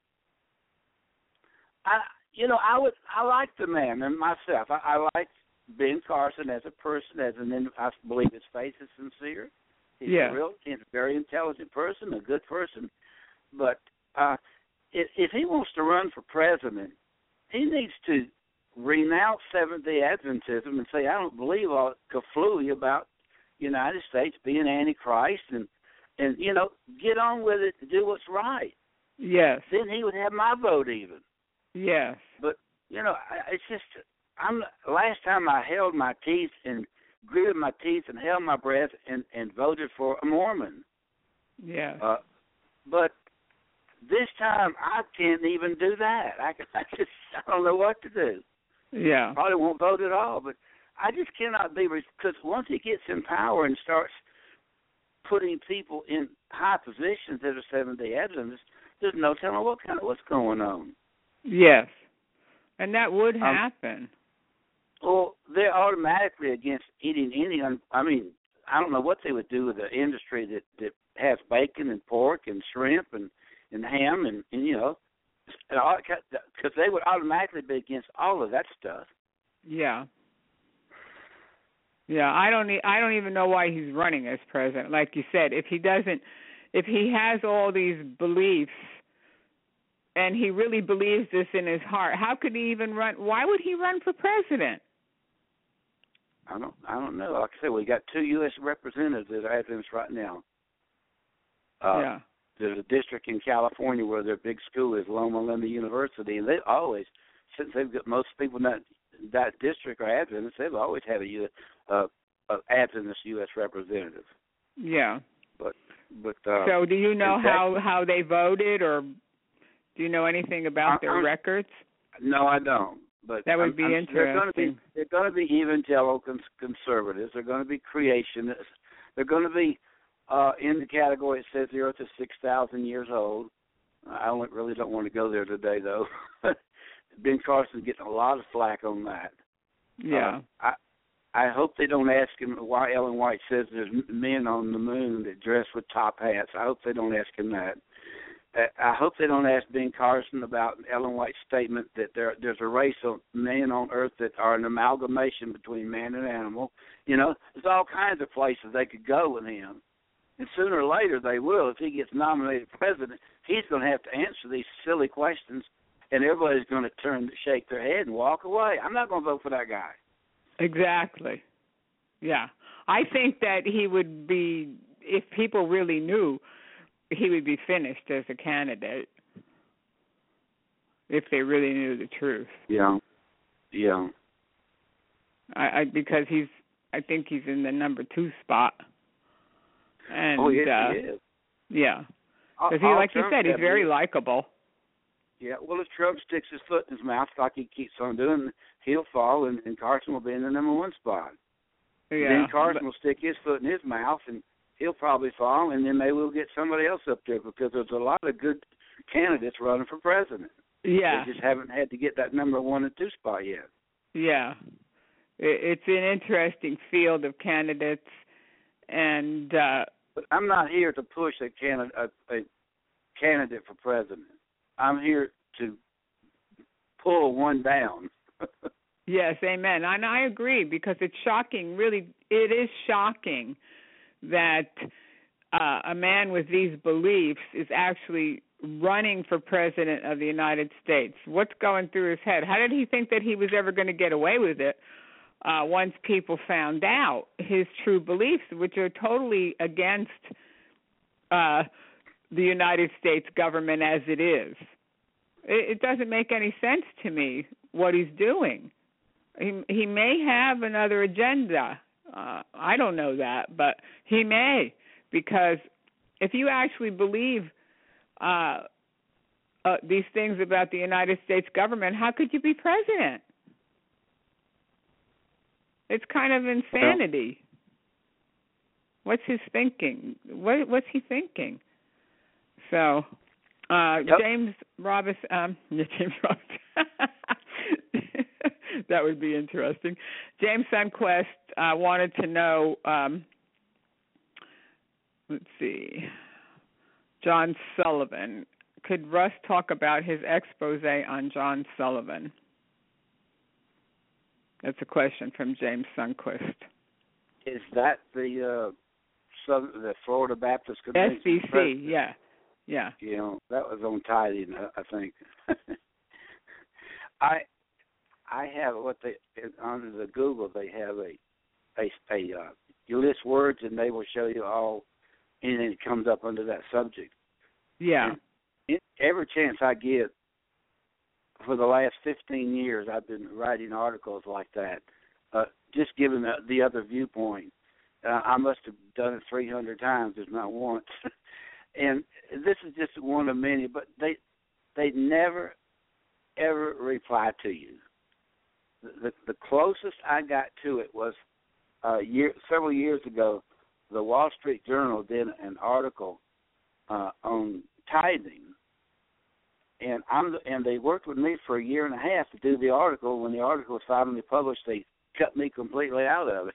Speaker 4: I like the man and myself. I like Ben Carson as a person, I believe his faith is sincere. He's he's a very intelligent person, a good person. But if he wants to run for president, he needs to renounce Seventh-day Adventism and say, I don't believe all kaflooey about United States being Antichrist, and get on with it and do what's right.
Speaker 3: Yes.
Speaker 4: Then he would have my vote even.
Speaker 3: Yes.
Speaker 4: But, it's just, last time I held my teeth and gritted my teeth and held my breath and voted for a Mormon.
Speaker 3: Yeah.
Speaker 4: But this time I can't even do that. I don't know what to do.
Speaker 3: Yeah.
Speaker 4: Probably won't vote at all, but I just cannot be, because once he gets in power and starts putting people in high positions that are Seventh-day Adventists, there's no telling what's going on.
Speaker 3: Yes, and that would happen.
Speaker 4: Well, they're automatically against eating any. I mean, I don't know what they would do with the industry that has bacon and pork and shrimp and ham and because they would automatically be against all of that stuff.
Speaker 3: Yeah. Yeah, I don't even know why he's running as president. Like you said, if he has all these beliefs and he really believes this in his heart, how could he even run? Why would he run for president?
Speaker 4: I don't know. Like I said, we got 2 U.S. representatives that are Adventists right now.
Speaker 3: Yeah.
Speaker 4: There's a district in California where their big school is Loma Linda University, and they always, since they've got most people in that district are Adventists, they've always had a Adventist U.S. representative.
Speaker 3: Yeah.
Speaker 4: But
Speaker 3: so do you know how they voted, or do you know anything about their records?
Speaker 4: No, I don't. But
Speaker 3: that would be interesting.
Speaker 4: They're going to be evangelical conservatives. They're going to be creationists. They're going to be in the category that says the earth is 6,000 years old. I really don't want to go there today, though. Ben Carson's getting a lot of flack on that.
Speaker 3: Yeah.
Speaker 4: I hope they don't ask him why Ellen White says there's men on the moon that dress with top hats. I hope they don't ask him that. I hope they don't ask Ben Carson about Ellen White's statement that there's a race of men on Earth that are an amalgamation between man and animal. There's all kinds of places they could go with him. And sooner or later they will. If he gets nominated president, he's going to have to answer these silly questions, and everybody's going to shake their head and walk away. I'm not going to vote for that guy.
Speaker 3: Exactly. Yeah. I think that he would be, if people really knew, he would be finished as a candidate if they really knew the truth.
Speaker 4: Yeah. Yeah.
Speaker 3: Because I think he's in the number 2 spot. And,
Speaker 4: he is.
Speaker 3: Yeah. Because like you said, he's very likable.
Speaker 4: Yeah, well, if Trump sticks his foot in his mouth like he keeps on doing, he'll fall, and Carson will be in the number 1 spot.
Speaker 3: Yeah.
Speaker 4: Then Carson will stick his foot in his mouth, and he'll probably fall, and then maybe we'll get somebody else up there, because there's a lot of good candidates running for president.
Speaker 3: Yeah.
Speaker 4: They just haven't had to get that number 1 and 2 spot yet.
Speaker 3: Yeah. It's an interesting field of candidates, and
Speaker 4: but I'm not here to push a candidate for president. I'm here to pull one down.
Speaker 3: Yes, amen. And I agree, because it's shocking, really, it is shocking that a man with these beliefs is actually running for president of the United States. What's going through his head? How did he think that he was ever going to get away with it once people found out his true beliefs, which are totally against the United States government as it is? It doesn't make any sense to me what he's doing. He may have another agenda. I don't know that, but he may, because if you actually believe a these things about the United States government, how could you be president? It's kind of insanity. What's his thinking? What's he thinking? So, James Robinson, James Robinson. That would be interesting. James Sunquest wanted to know, let's see, John Sullivan. Could Russ talk about his expose on John Sullivan? That's a question from James Sunquist.
Speaker 4: Is that the Florida Baptist Convention?
Speaker 3: SBC, yeah.
Speaker 4: You know, that was on tithing, I think. I have under the Google, they have you list words and they will show you all anything that comes up under that subject.
Speaker 3: Yeah.
Speaker 4: And every chance I get, for the last 15 years, I've been writing articles like that, just giving the other viewpoint. I must have done it 300 times, if not once. And this is just one of many, but they never, ever reply to you. The closest I got to it was several years ago. The Wall Street Journal did an article on tithing, and they worked with me for a year and a half to do the article. When the article was finally published, they cut me completely out of it.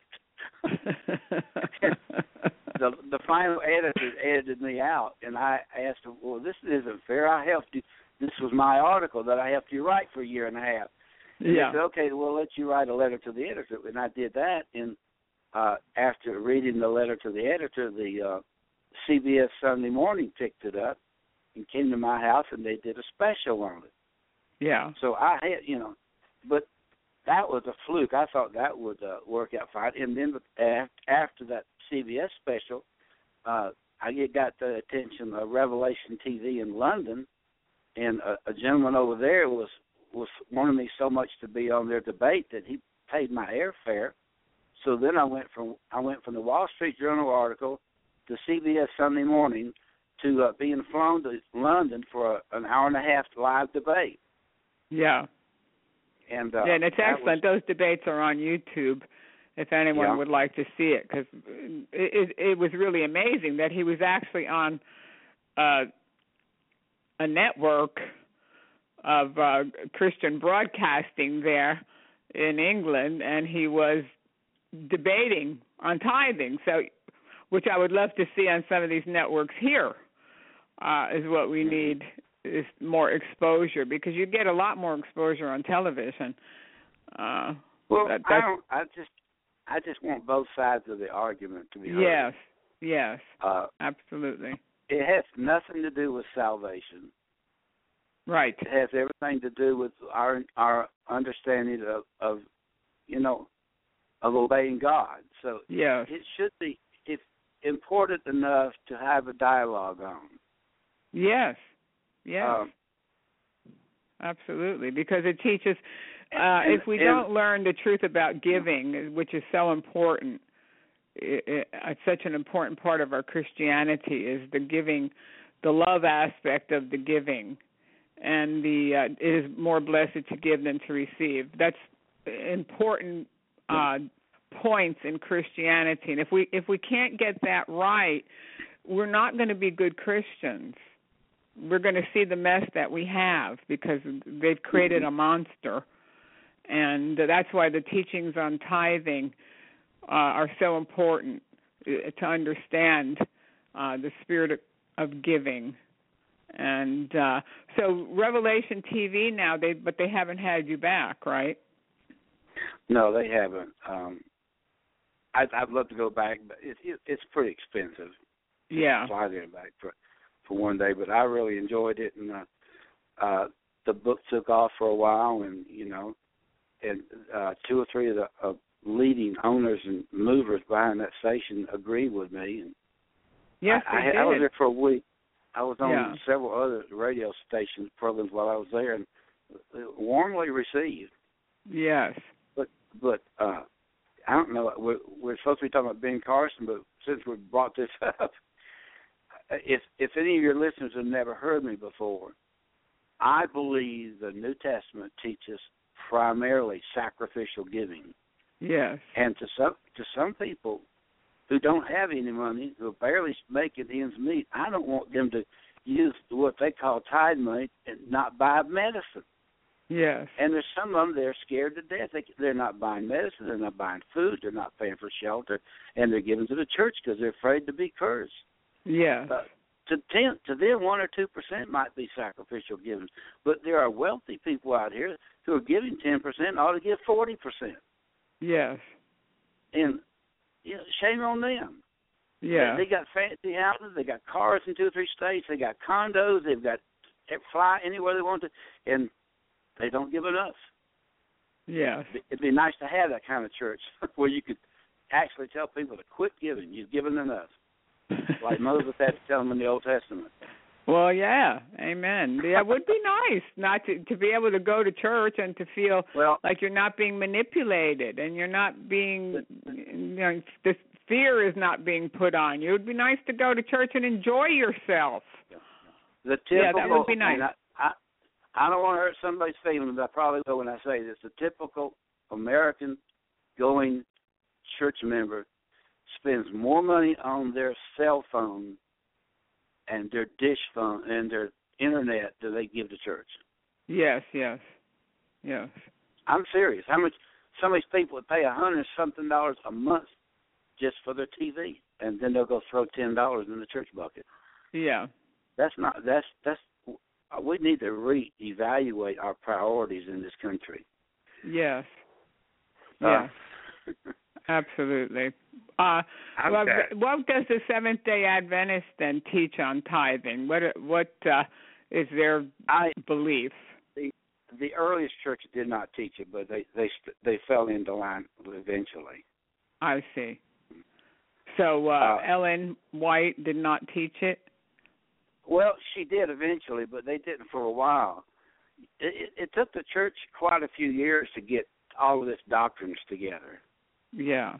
Speaker 4: The final editor edited me out, and I asked him, "Well, this isn't fair. I helped you. This was my article that I helped you write for a year and a half." And
Speaker 3: yeah.
Speaker 4: They said, "Okay, we'll let you write a letter to the editor," and I did that. And after reading the letter to the editor, the CBS Sunday Morning picked it up and came to my house, and they did a special on it.
Speaker 3: Yeah.
Speaker 4: So I had, but that was a fluke. I thought that would work out fine. And then after that CBS special, I got the attention of Revelation TV in London, and a gentleman over there was wanting me so much to be on their debate that he paid my airfare. So then I went from the Wall Street Journal article to CBS Sunday Morning to being flown to London for an hour and a half live debate.
Speaker 3: Yeah.
Speaker 4: And
Speaker 3: it's excellent. Those debates are on YouTube if anyone would like to see it, because it was really amazing that he was actually on a network of Christian broadcasting there in England, and he was debating on tithing, which I would love to see on some of these networks here, is what we need, is more exposure, because you get a lot more exposure on television. I just want both sides of the argument to be heard. Yes, absolutely. It has nothing to do with salvation. Right.
Speaker 4: It has everything to do with our understanding of obeying God. So it should be important enough to have a dialogue on. Yes.
Speaker 3: Absolutely, because it teaches, if we don't learn the truth about giving, which is so important, it's such an important part of our Christianity, is the giving, the love aspect of the giving, and it is more blessed to give than to receive. That's important points in Christianity, and if we can't get that right, we're not going to be good Christians. We're going to see the mess that we have, because they've created a monster, and that's why the teachings on tithing are so important, to understand the spirit of giving. And so Revelation TV now, but they haven't had you back, right?
Speaker 4: No, they haven't. I'd love to go back, but it's pretty expensive.
Speaker 3: Yeah.
Speaker 4: Fly there back for one day, but I really enjoyed it, and the book took off for a while, and two or three of the leading owners and movers behind that station agreed with me. And
Speaker 3: yes,
Speaker 4: I was there for a week. I was on several other radio station programs while I was there, and warmly received.
Speaker 3: Yes.
Speaker 4: But I don't know. We're supposed to be talking about Ben Carson, but since we brought this up, if any of your listeners have never heard me before, I believe the New Testament teaches primarily sacrificial giving.
Speaker 3: Yes.
Speaker 4: And to some people who don't have any money, who are barely making ends meet, I don't want them to use what they call tithe money and not buy medicine.
Speaker 3: Yes.
Speaker 4: And there's some of them, they're scared to death. They're not buying medicine, they're not buying food, they're not paying for shelter, and they're giving to the church because they're afraid to be cursed.
Speaker 3: Yes.
Speaker 4: To them, 1 or 2% might be sacrificial giving, but there are wealthy people out here who are giving 10%, ought to give 40%.
Speaker 3: Yes.
Speaker 4: And shame on them.
Speaker 3: Yeah.
Speaker 4: They got fancy houses, they got cars in 2 or 3 states, they got condos, they've got fly anywhere they want to, and they don't give enough.
Speaker 3: Yes.
Speaker 4: It'd be nice to have that kind of church where you could actually tell people to quit giving. You've given enough. Like Moses had to tell them in the Old Testament.
Speaker 3: Well, yeah, amen. Yeah, it would be nice not to be able to go to church and to feel like you're not being manipulated and you're not being, the fear is not being put on you. It would be nice to go to church and enjoy yourself.
Speaker 4: The typical,
Speaker 3: that would be nice.
Speaker 4: I don't want to hurt somebody's feelings, but I probably will when I say this. The typical American going church member spends more money on their cell phone and their dish phone and their internet than they give to church.
Speaker 3: Yes.
Speaker 4: I'm serious. How much some of these people would pay $100-something a month just for their TV, and then they'll go throw $10 in the church bucket.
Speaker 3: Yeah.
Speaker 4: That's we need to reevaluate our priorities in this country.
Speaker 3: Yes. Yeah. Absolutely. What does the Seventh-day Adventist then teach on tithing? What is their belief?
Speaker 4: The earliest church did not teach it, but they fell into line eventually.
Speaker 3: I see. So Ellen White did not teach it?
Speaker 4: Well, she did eventually, but they didn't for a while. It took the church quite a few years to get all of its doctrines together.
Speaker 3: Yeah.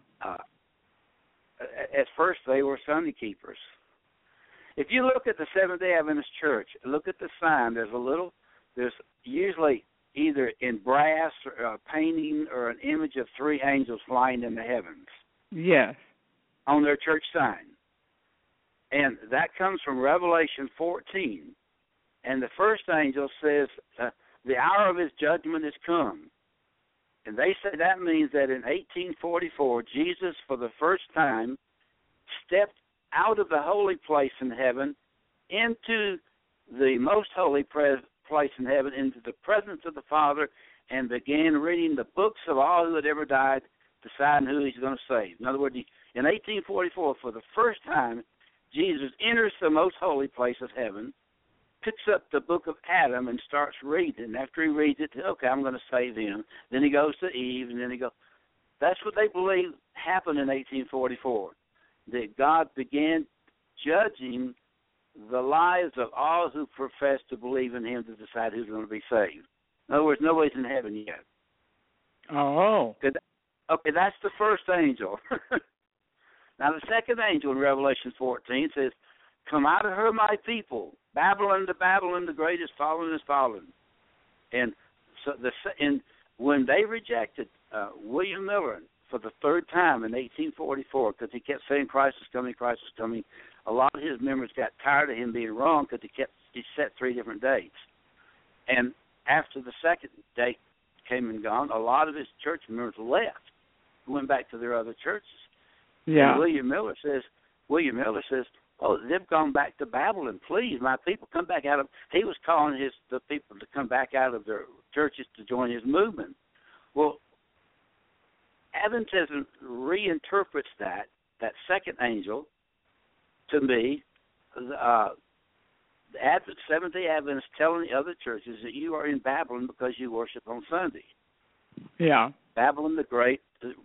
Speaker 4: At first, they were Sunday keepers. If you look at the Seventh-day Adventist Church, look at the sign. There's usually either in brass or a painting or an image of 3 angels flying in the heavens.
Speaker 3: Yes.
Speaker 4: On their church sign. And that comes from Revelation 14. And the first angel says, the hour of his judgment is come. And they say that means that in 1844, Jesus, for the first time, stepped out of the holy place in heaven into the most holy place in heaven, into the presence of the Father, and began reading the books of all who had ever died, deciding who he's going to save. In other words, in 1844, for the first time, Jesus enters the most holy place of heaven, picks up the book of Adam and starts reading. After he reads it, okay, I'm going to save him. Then he goes to Eve, and then he goes. That's what they believe happened in 1844, that God began judging the lives of all who profess to believe in him to decide who's going to be saved. In other words, nobody's in heaven yet.
Speaker 3: Oh.
Speaker 4: Okay, that's the first angel. Now, the second angel in Revelation 14 says, come out of her, my people. Babylon, the great is fallen. And so when they rejected William Miller for the third time in 1844, because he kept saying Christ is coming, a lot of his members got tired of him being wrong because he set 3 different dates. And after the second date came and gone, a lot of his church members left, went back to their other churches.
Speaker 3: Yeah.
Speaker 4: And William Miller says, oh, they've gone back to Babylon. Please, my people, come back out of. He was calling the people to come back out of their churches to join his movement. Well, Adventism reinterprets that second angel to be the Seventh-day Adventists telling the other churches that you are in Babylon because you worship on Sunday.
Speaker 3: Yeah.
Speaker 4: Babylon the Great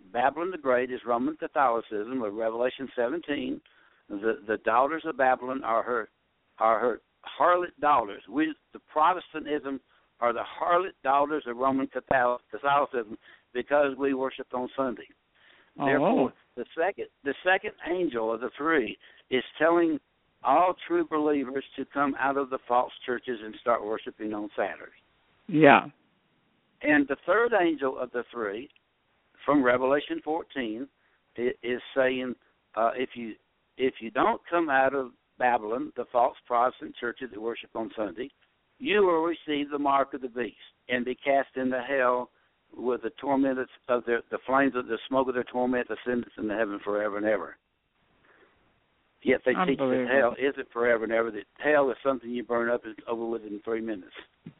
Speaker 4: is Roman Catholicism of Revelation 17. The daughters of Babylon are her harlot daughters. The Protestantism are the harlot daughters of Roman Catholicism because we worship on Sunday. Therefore, the second angel of the 3 is telling all true believers to come out of the false churches and start worshiping on Saturday.
Speaker 3: Yeah.
Speaker 4: And the third angel of the three, from Revelation 14, is saying, if you don't come out of Babylon, the false Protestant churches that worship on Sunday, you will receive the mark of the beast and be cast into hell with the torment of the flames of the smoke of their torment ascendants into heaven forever and ever. Yet they teach that hell isn't forever and ever, that hell is something you burn up and over with in 3 minutes.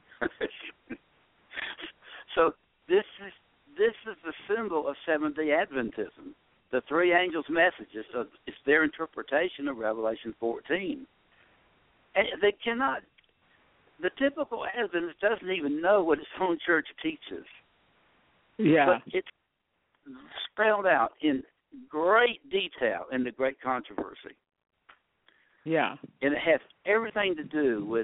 Speaker 4: So this is the symbol of Seventh-day Adventism. The three angels' messages, it's their interpretation of Revelation 14. And they cannot, the typical Adventist doesn't even know what his own church teaches.
Speaker 3: Yeah.
Speaker 4: But it's spelled out in great detail in the Great Controversy.
Speaker 3: Yeah.
Speaker 4: And it has everything to do with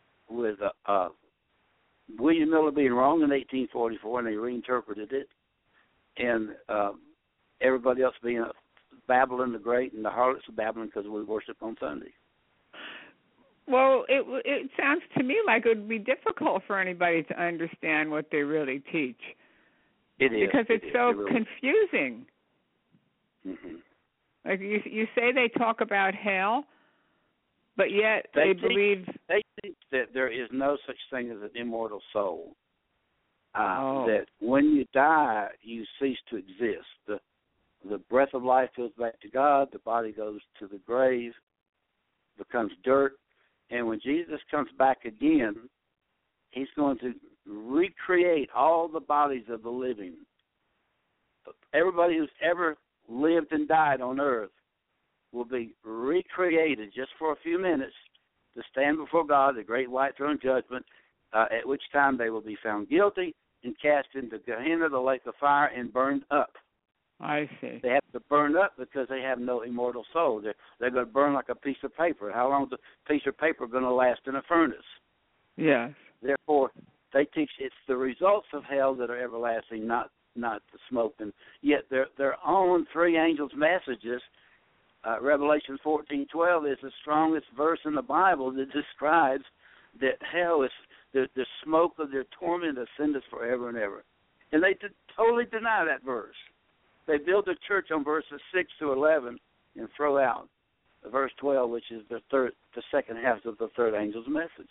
Speaker 4: William Miller being wrong in 1844, and they reinterpreted it, and everybody else being Babylon the Great and the harlots of Babylon because we worship on Sunday.
Speaker 3: Well, it sounds to me like it would be difficult for anybody to understand what they really teach.
Speaker 4: It is.
Speaker 3: Because it's so confusing.
Speaker 4: Mm-hmm.
Speaker 3: Like you say they talk about hell, but yet they believe...
Speaker 4: They think that there is no such thing as an immortal soul. That when you die, you cease to exist. The breath of life goes back to God. The body goes to the grave, becomes dirt. And when Jesus comes back again, he's going to recreate all the bodies of the living. Everybody who's ever lived and died on earth will be recreated just for a few minutes to stand before God, the great white throne judgment, at which time they will be found guilty and cast into Gehenna, the lake of fire, and burned up.
Speaker 3: I see.
Speaker 4: They have to burn up because they have no immortal soul. They're going to burn like a piece of paper. How long is a piece of paper going to last in a furnace?
Speaker 3: Yes.
Speaker 4: Therefore, they teach it's the results of hell that are everlasting, not the smoke. And yet their own three angels' messages, Revelation 14:12 is the strongest verse in the Bible that describes that hell is the smoke of their torment ascendeth forever and ever. And they totally deny that verse. They build a church on verses 6 to 11 and throw out verse 12, which is the second half of the third angel's message.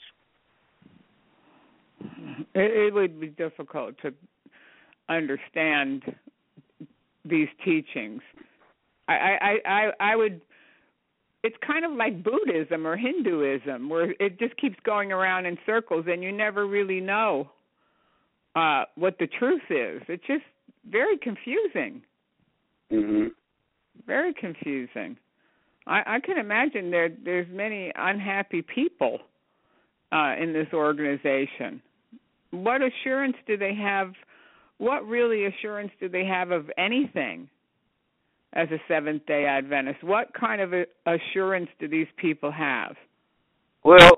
Speaker 3: It would be difficult to understand these teachings. I would. It's kind of like Buddhism or Hinduism, where it just keeps going around in circles, and you never really know what the truth is. It's just very confusing.
Speaker 4: Mm-hmm.
Speaker 3: Very confusing. I can imagine there's many unhappy people in this organization. What assurance do they have? What really assurance do they have of anything as a Seventh-day Adventist? What kind of assurance do these people have?
Speaker 4: Well,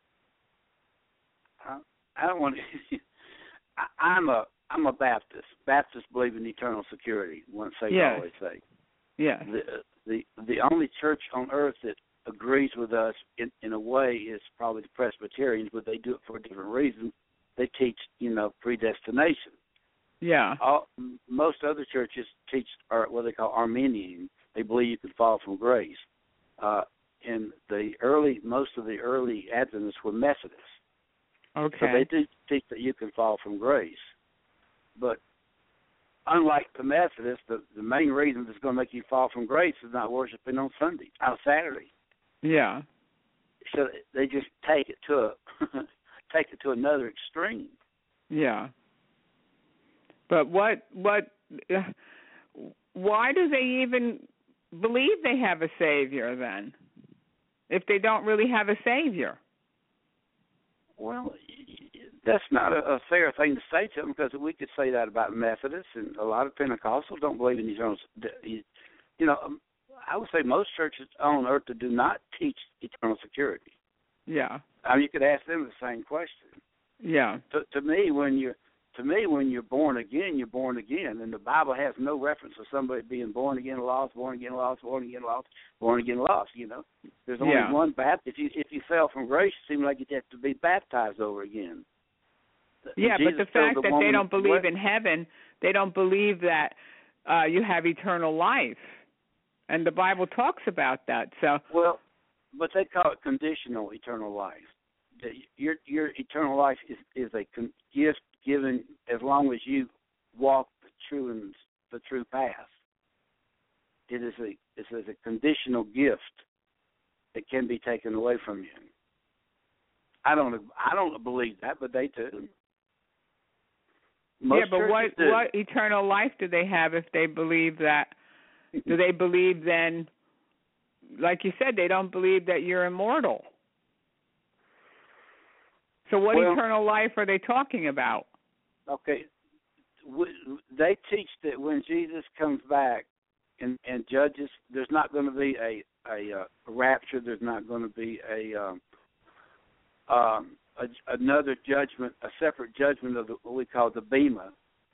Speaker 4: I don't want to. I'm a Baptist. Baptists believe in eternal security. Once they always say.
Speaker 3: Yeah.
Speaker 4: The only church on earth that agrees with us in a way is probably the Presbyterians, but they do it for a different reason. They teach, predestination.
Speaker 3: Yeah.
Speaker 4: Most other churches teach what they call Arminian. They believe you can fall from grace. And most of the early Adventists were Methodists.
Speaker 3: Okay.
Speaker 4: So they do teach that you can fall from grace. But unlike the Methodists, the main reason that's going to make you fall from grace is not worshiping on Saturday.
Speaker 3: Yeah.
Speaker 4: So they just take it to another extreme.
Speaker 3: Yeah. But why do they even believe they have a Savior then, if they don't really have a Savior?
Speaker 4: Well, that's not a fair thing to say to them, because we could say that about Methodists, and a lot of Pentecostals don't believe in eternal. I would say most churches on earth do not teach eternal security.
Speaker 3: Yeah.
Speaker 4: I mean, you could ask them the same question.
Speaker 3: Yeah.
Speaker 4: To me, when to me, when you're born again, you're born again. And the Bible has no reference to somebody being born again lost, born again lost, born again lost, born again lost, you know. There's only one baptism. If you fell from grace, it seems like you'd have to be baptized over again.
Speaker 3: Yeah,
Speaker 4: Jesus,
Speaker 3: but the fact that they don't believe
Speaker 4: what?
Speaker 3: in heaven, they don't believe that you have eternal life. And the Bible talks about that. So
Speaker 4: well, but they call it conditional eternal life. Your eternal life is a gift given as long as you walk the true path. It is a conditional gift that can be taken away from you. I don't believe that, but they do.
Speaker 3: Most but what eternal life do they have if they believe that? Do they believe then, like you said, they don't believe that you're immortal? So what eternal life are they talking about? Okay,
Speaker 4: they teach that when Jesus comes back and judges, there's not going to be a rapture. There's not going to be another judgment, a separate judgment of what we call the Bema.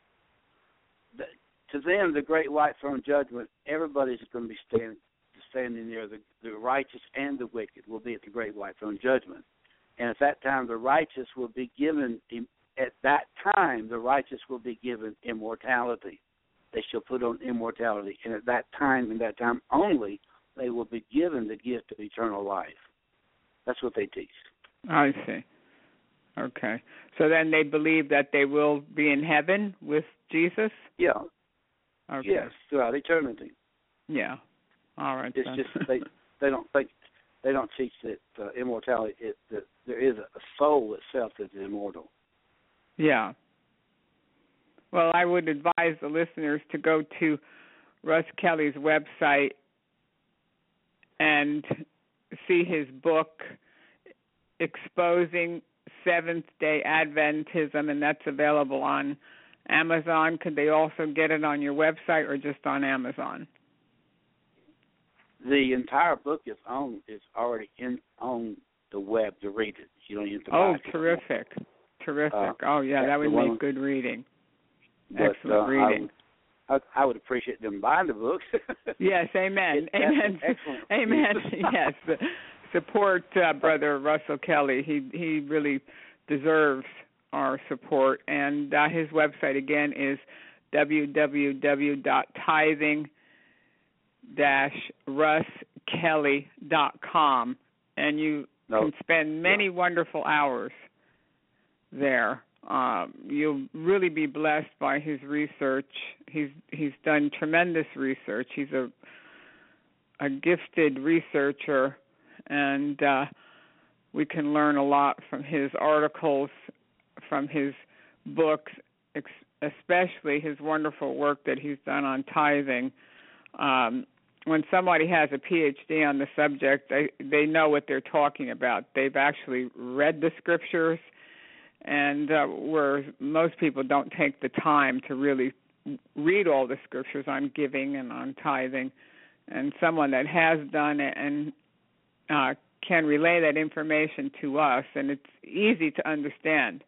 Speaker 4: To them, the great white throne judgment, everybody's going to be standing there. The righteous and the wicked will be at the great white throne judgment. And at that time, the righteous will be given, immortality. They shall put on immortality. And at that time only, they will be given the gift of eternal life. That's what they teach.
Speaker 3: I see. Okay. So then they believe that they will be in heaven with Jesus?
Speaker 4: Yeah.
Speaker 3: Okay.
Speaker 4: Yes, throughout eternity.
Speaker 3: Yeah. All right.
Speaker 4: It's just they don't teach that immortality. That there is a soul itself that is immortal.
Speaker 3: Yeah. Well, I would advise the listeners to go to Russ Kelly's website and see his book, Exposing Seventh-day Adventism, and that's available on Amazon. Could they also get it on your website or just on Amazon?
Speaker 4: The entire book is already on the web to read it. You don't have to buy it.
Speaker 3: Oh, terrific. That would make good reading. Excellent reading.
Speaker 4: I would appreciate them buying the book.
Speaker 3: Yes, amen. Amen.
Speaker 4: Excellent.
Speaker 3: Amen. Yes. Support Brother Russell Kelly. He really deserves our support. And his website, again, is www.tithing-russkelly.com. And you can spend many wonderful hours there. You'll really be blessed by his research. He's done tremendous research. He's a gifted researcher, and we can learn a lot from his articles, from his books, especially his wonderful work that he's done on tithing. When somebody has a PhD on the subject, they know what they're talking about. They've actually read the scriptures, and where most people don't take the time to really read all the scriptures on giving and on tithing. And someone that has done it and can relay that information to us, and it's easy to understand.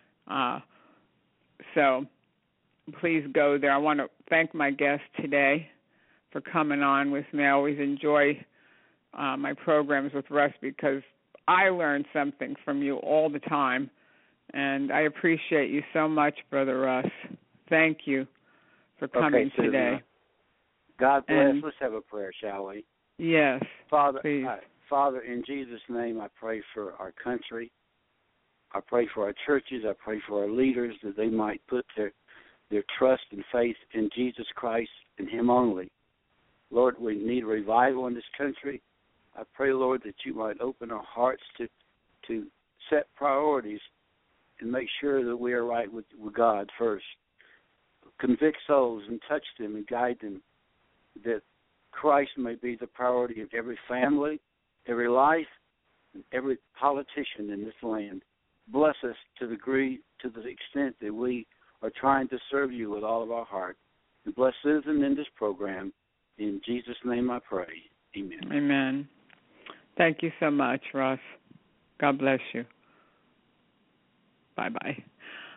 Speaker 3: So please go there. I want to thank my guest today for coming on with me. I always enjoy my programs with Russ because I learn something from you all the time, and I appreciate you so much, Brother Russ. Thank you for coming today.
Speaker 4: God bless. Let's have a prayer, shall we?
Speaker 3: Yes,
Speaker 4: Father,
Speaker 3: please.
Speaker 4: Father, in Jesus' name, I pray for our country. I pray for our churches. I pray for our leaders that they might put their trust and faith in Jesus Christ and Him only. Lord, we need revival in this country. I pray, Lord, that you might open our hearts to set priorities and make sure that we are right with God first. Convict souls and touch them and guide them, that Christ may be the priority of every family, every life, and every politician in this land. Bless us to the extent that we are trying to serve you with all of our heart. And bless Susan in this program. In Jesus' name I pray. Amen.
Speaker 3: Amen. Thank you so much, Russ. God bless you. Bye-bye.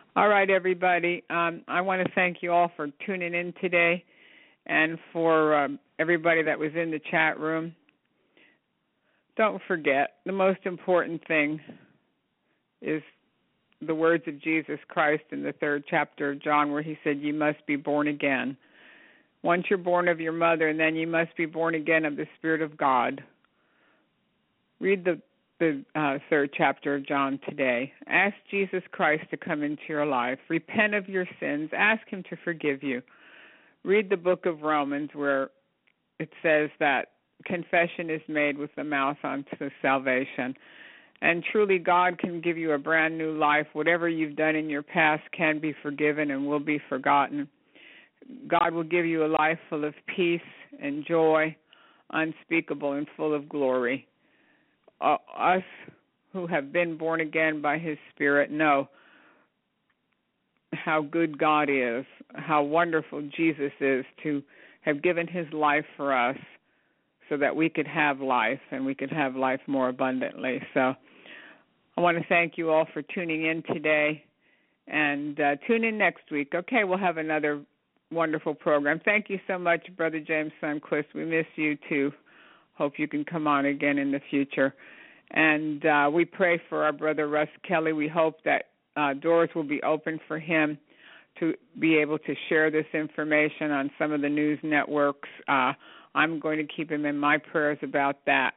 Speaker 3: All right, everybody. I want to thank you all for tuning in today, and for everybody that was in the chat room. Don't forget, the most important thing is the words of Jesus Christ in the 3rd chapter of John, where he said, you must be born again. Once you're born of your mother, and then you must be born again of the Spirit of God. Read the 3rd chapter of John today. Ask Jesus Christ to come into your life. Repent of your sins. Ask him to forgive you. Read the book of Romans, where it says that confession is made with the mouth unto salvation. And truly, God can give you a brand new life. Whatever you've done in your past can be forgiven and will be forgotten. God will give you a life full of peace and joy, unspeakable and full of glory. Us who have been born again by his Spirit know how good God is, how wonderful Jesus is to have given his life for us so that we could have life, and we could have life more abundantly. So I want to thank you all for tuning in today, and tune in next week. Okay, we'll have another wonderful program. Thank you so much, Brother James Sundquist. We miss you too. Hope you can come on again in the future. And we pray for our brother Russ Kelly. We hope that doors will be open for him to be able to share this information on some of the news networks. I'm going to keep him in my prayers about that,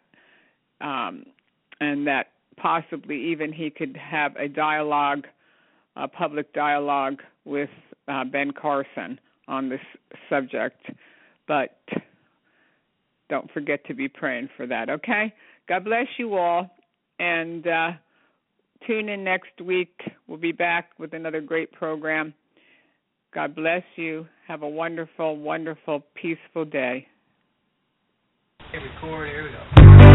Speaker 3: and that possibly even he could have a dialogue, a public dialogue with Ben Carson on this subject. But don't forget to be praying for that, okay? God bless you all, and tune in next week. We'll be back with another great program. God bless you. Have a wonderful, wonderful, peaceful day.
Speaker 2: Hey, record. Here we go.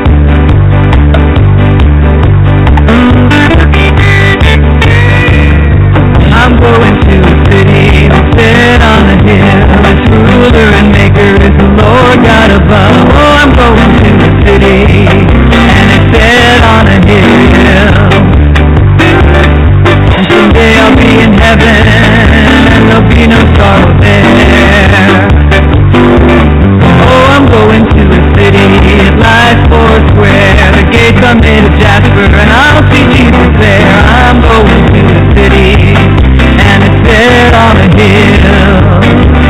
Speaker 2: I'm going to a city that's set on a hill. Its ruler and maker is the Lord God above. Oh, I'm going to a city, and it's set on a hill. And someday I'll be in heaven, and there'll be no sorrow there. Oh, I'm going to a city, it lies foursquare. The gates are made of jasper, and I'll see Jesus there. I'm going to a city, and it's set on a hill.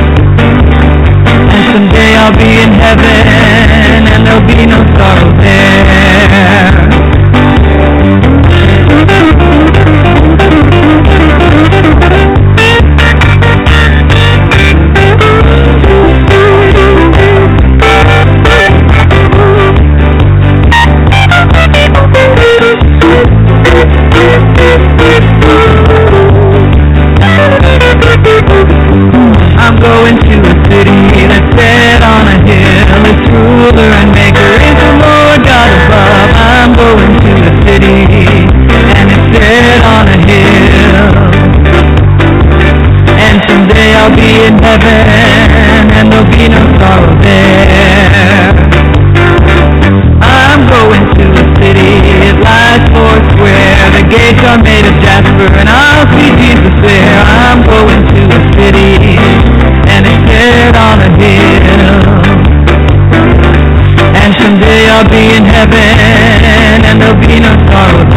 Speaker 2: And someday I'll be in heaven, and there'll be no sorrow there. I'm going to a city that's set on a hill. Its ruler and maker is the Lord God above. I'm going to a city, and it's set on a hill. And someday I'll be in heaven, and there'll be no sorrow there. I'm going to a city, it lies foursquare. The gates are made of jasper, and I'll see Jesus there. I'm going to a city, and it's set on a hill. And someday I'll be in heaven, and there'll be no sorrow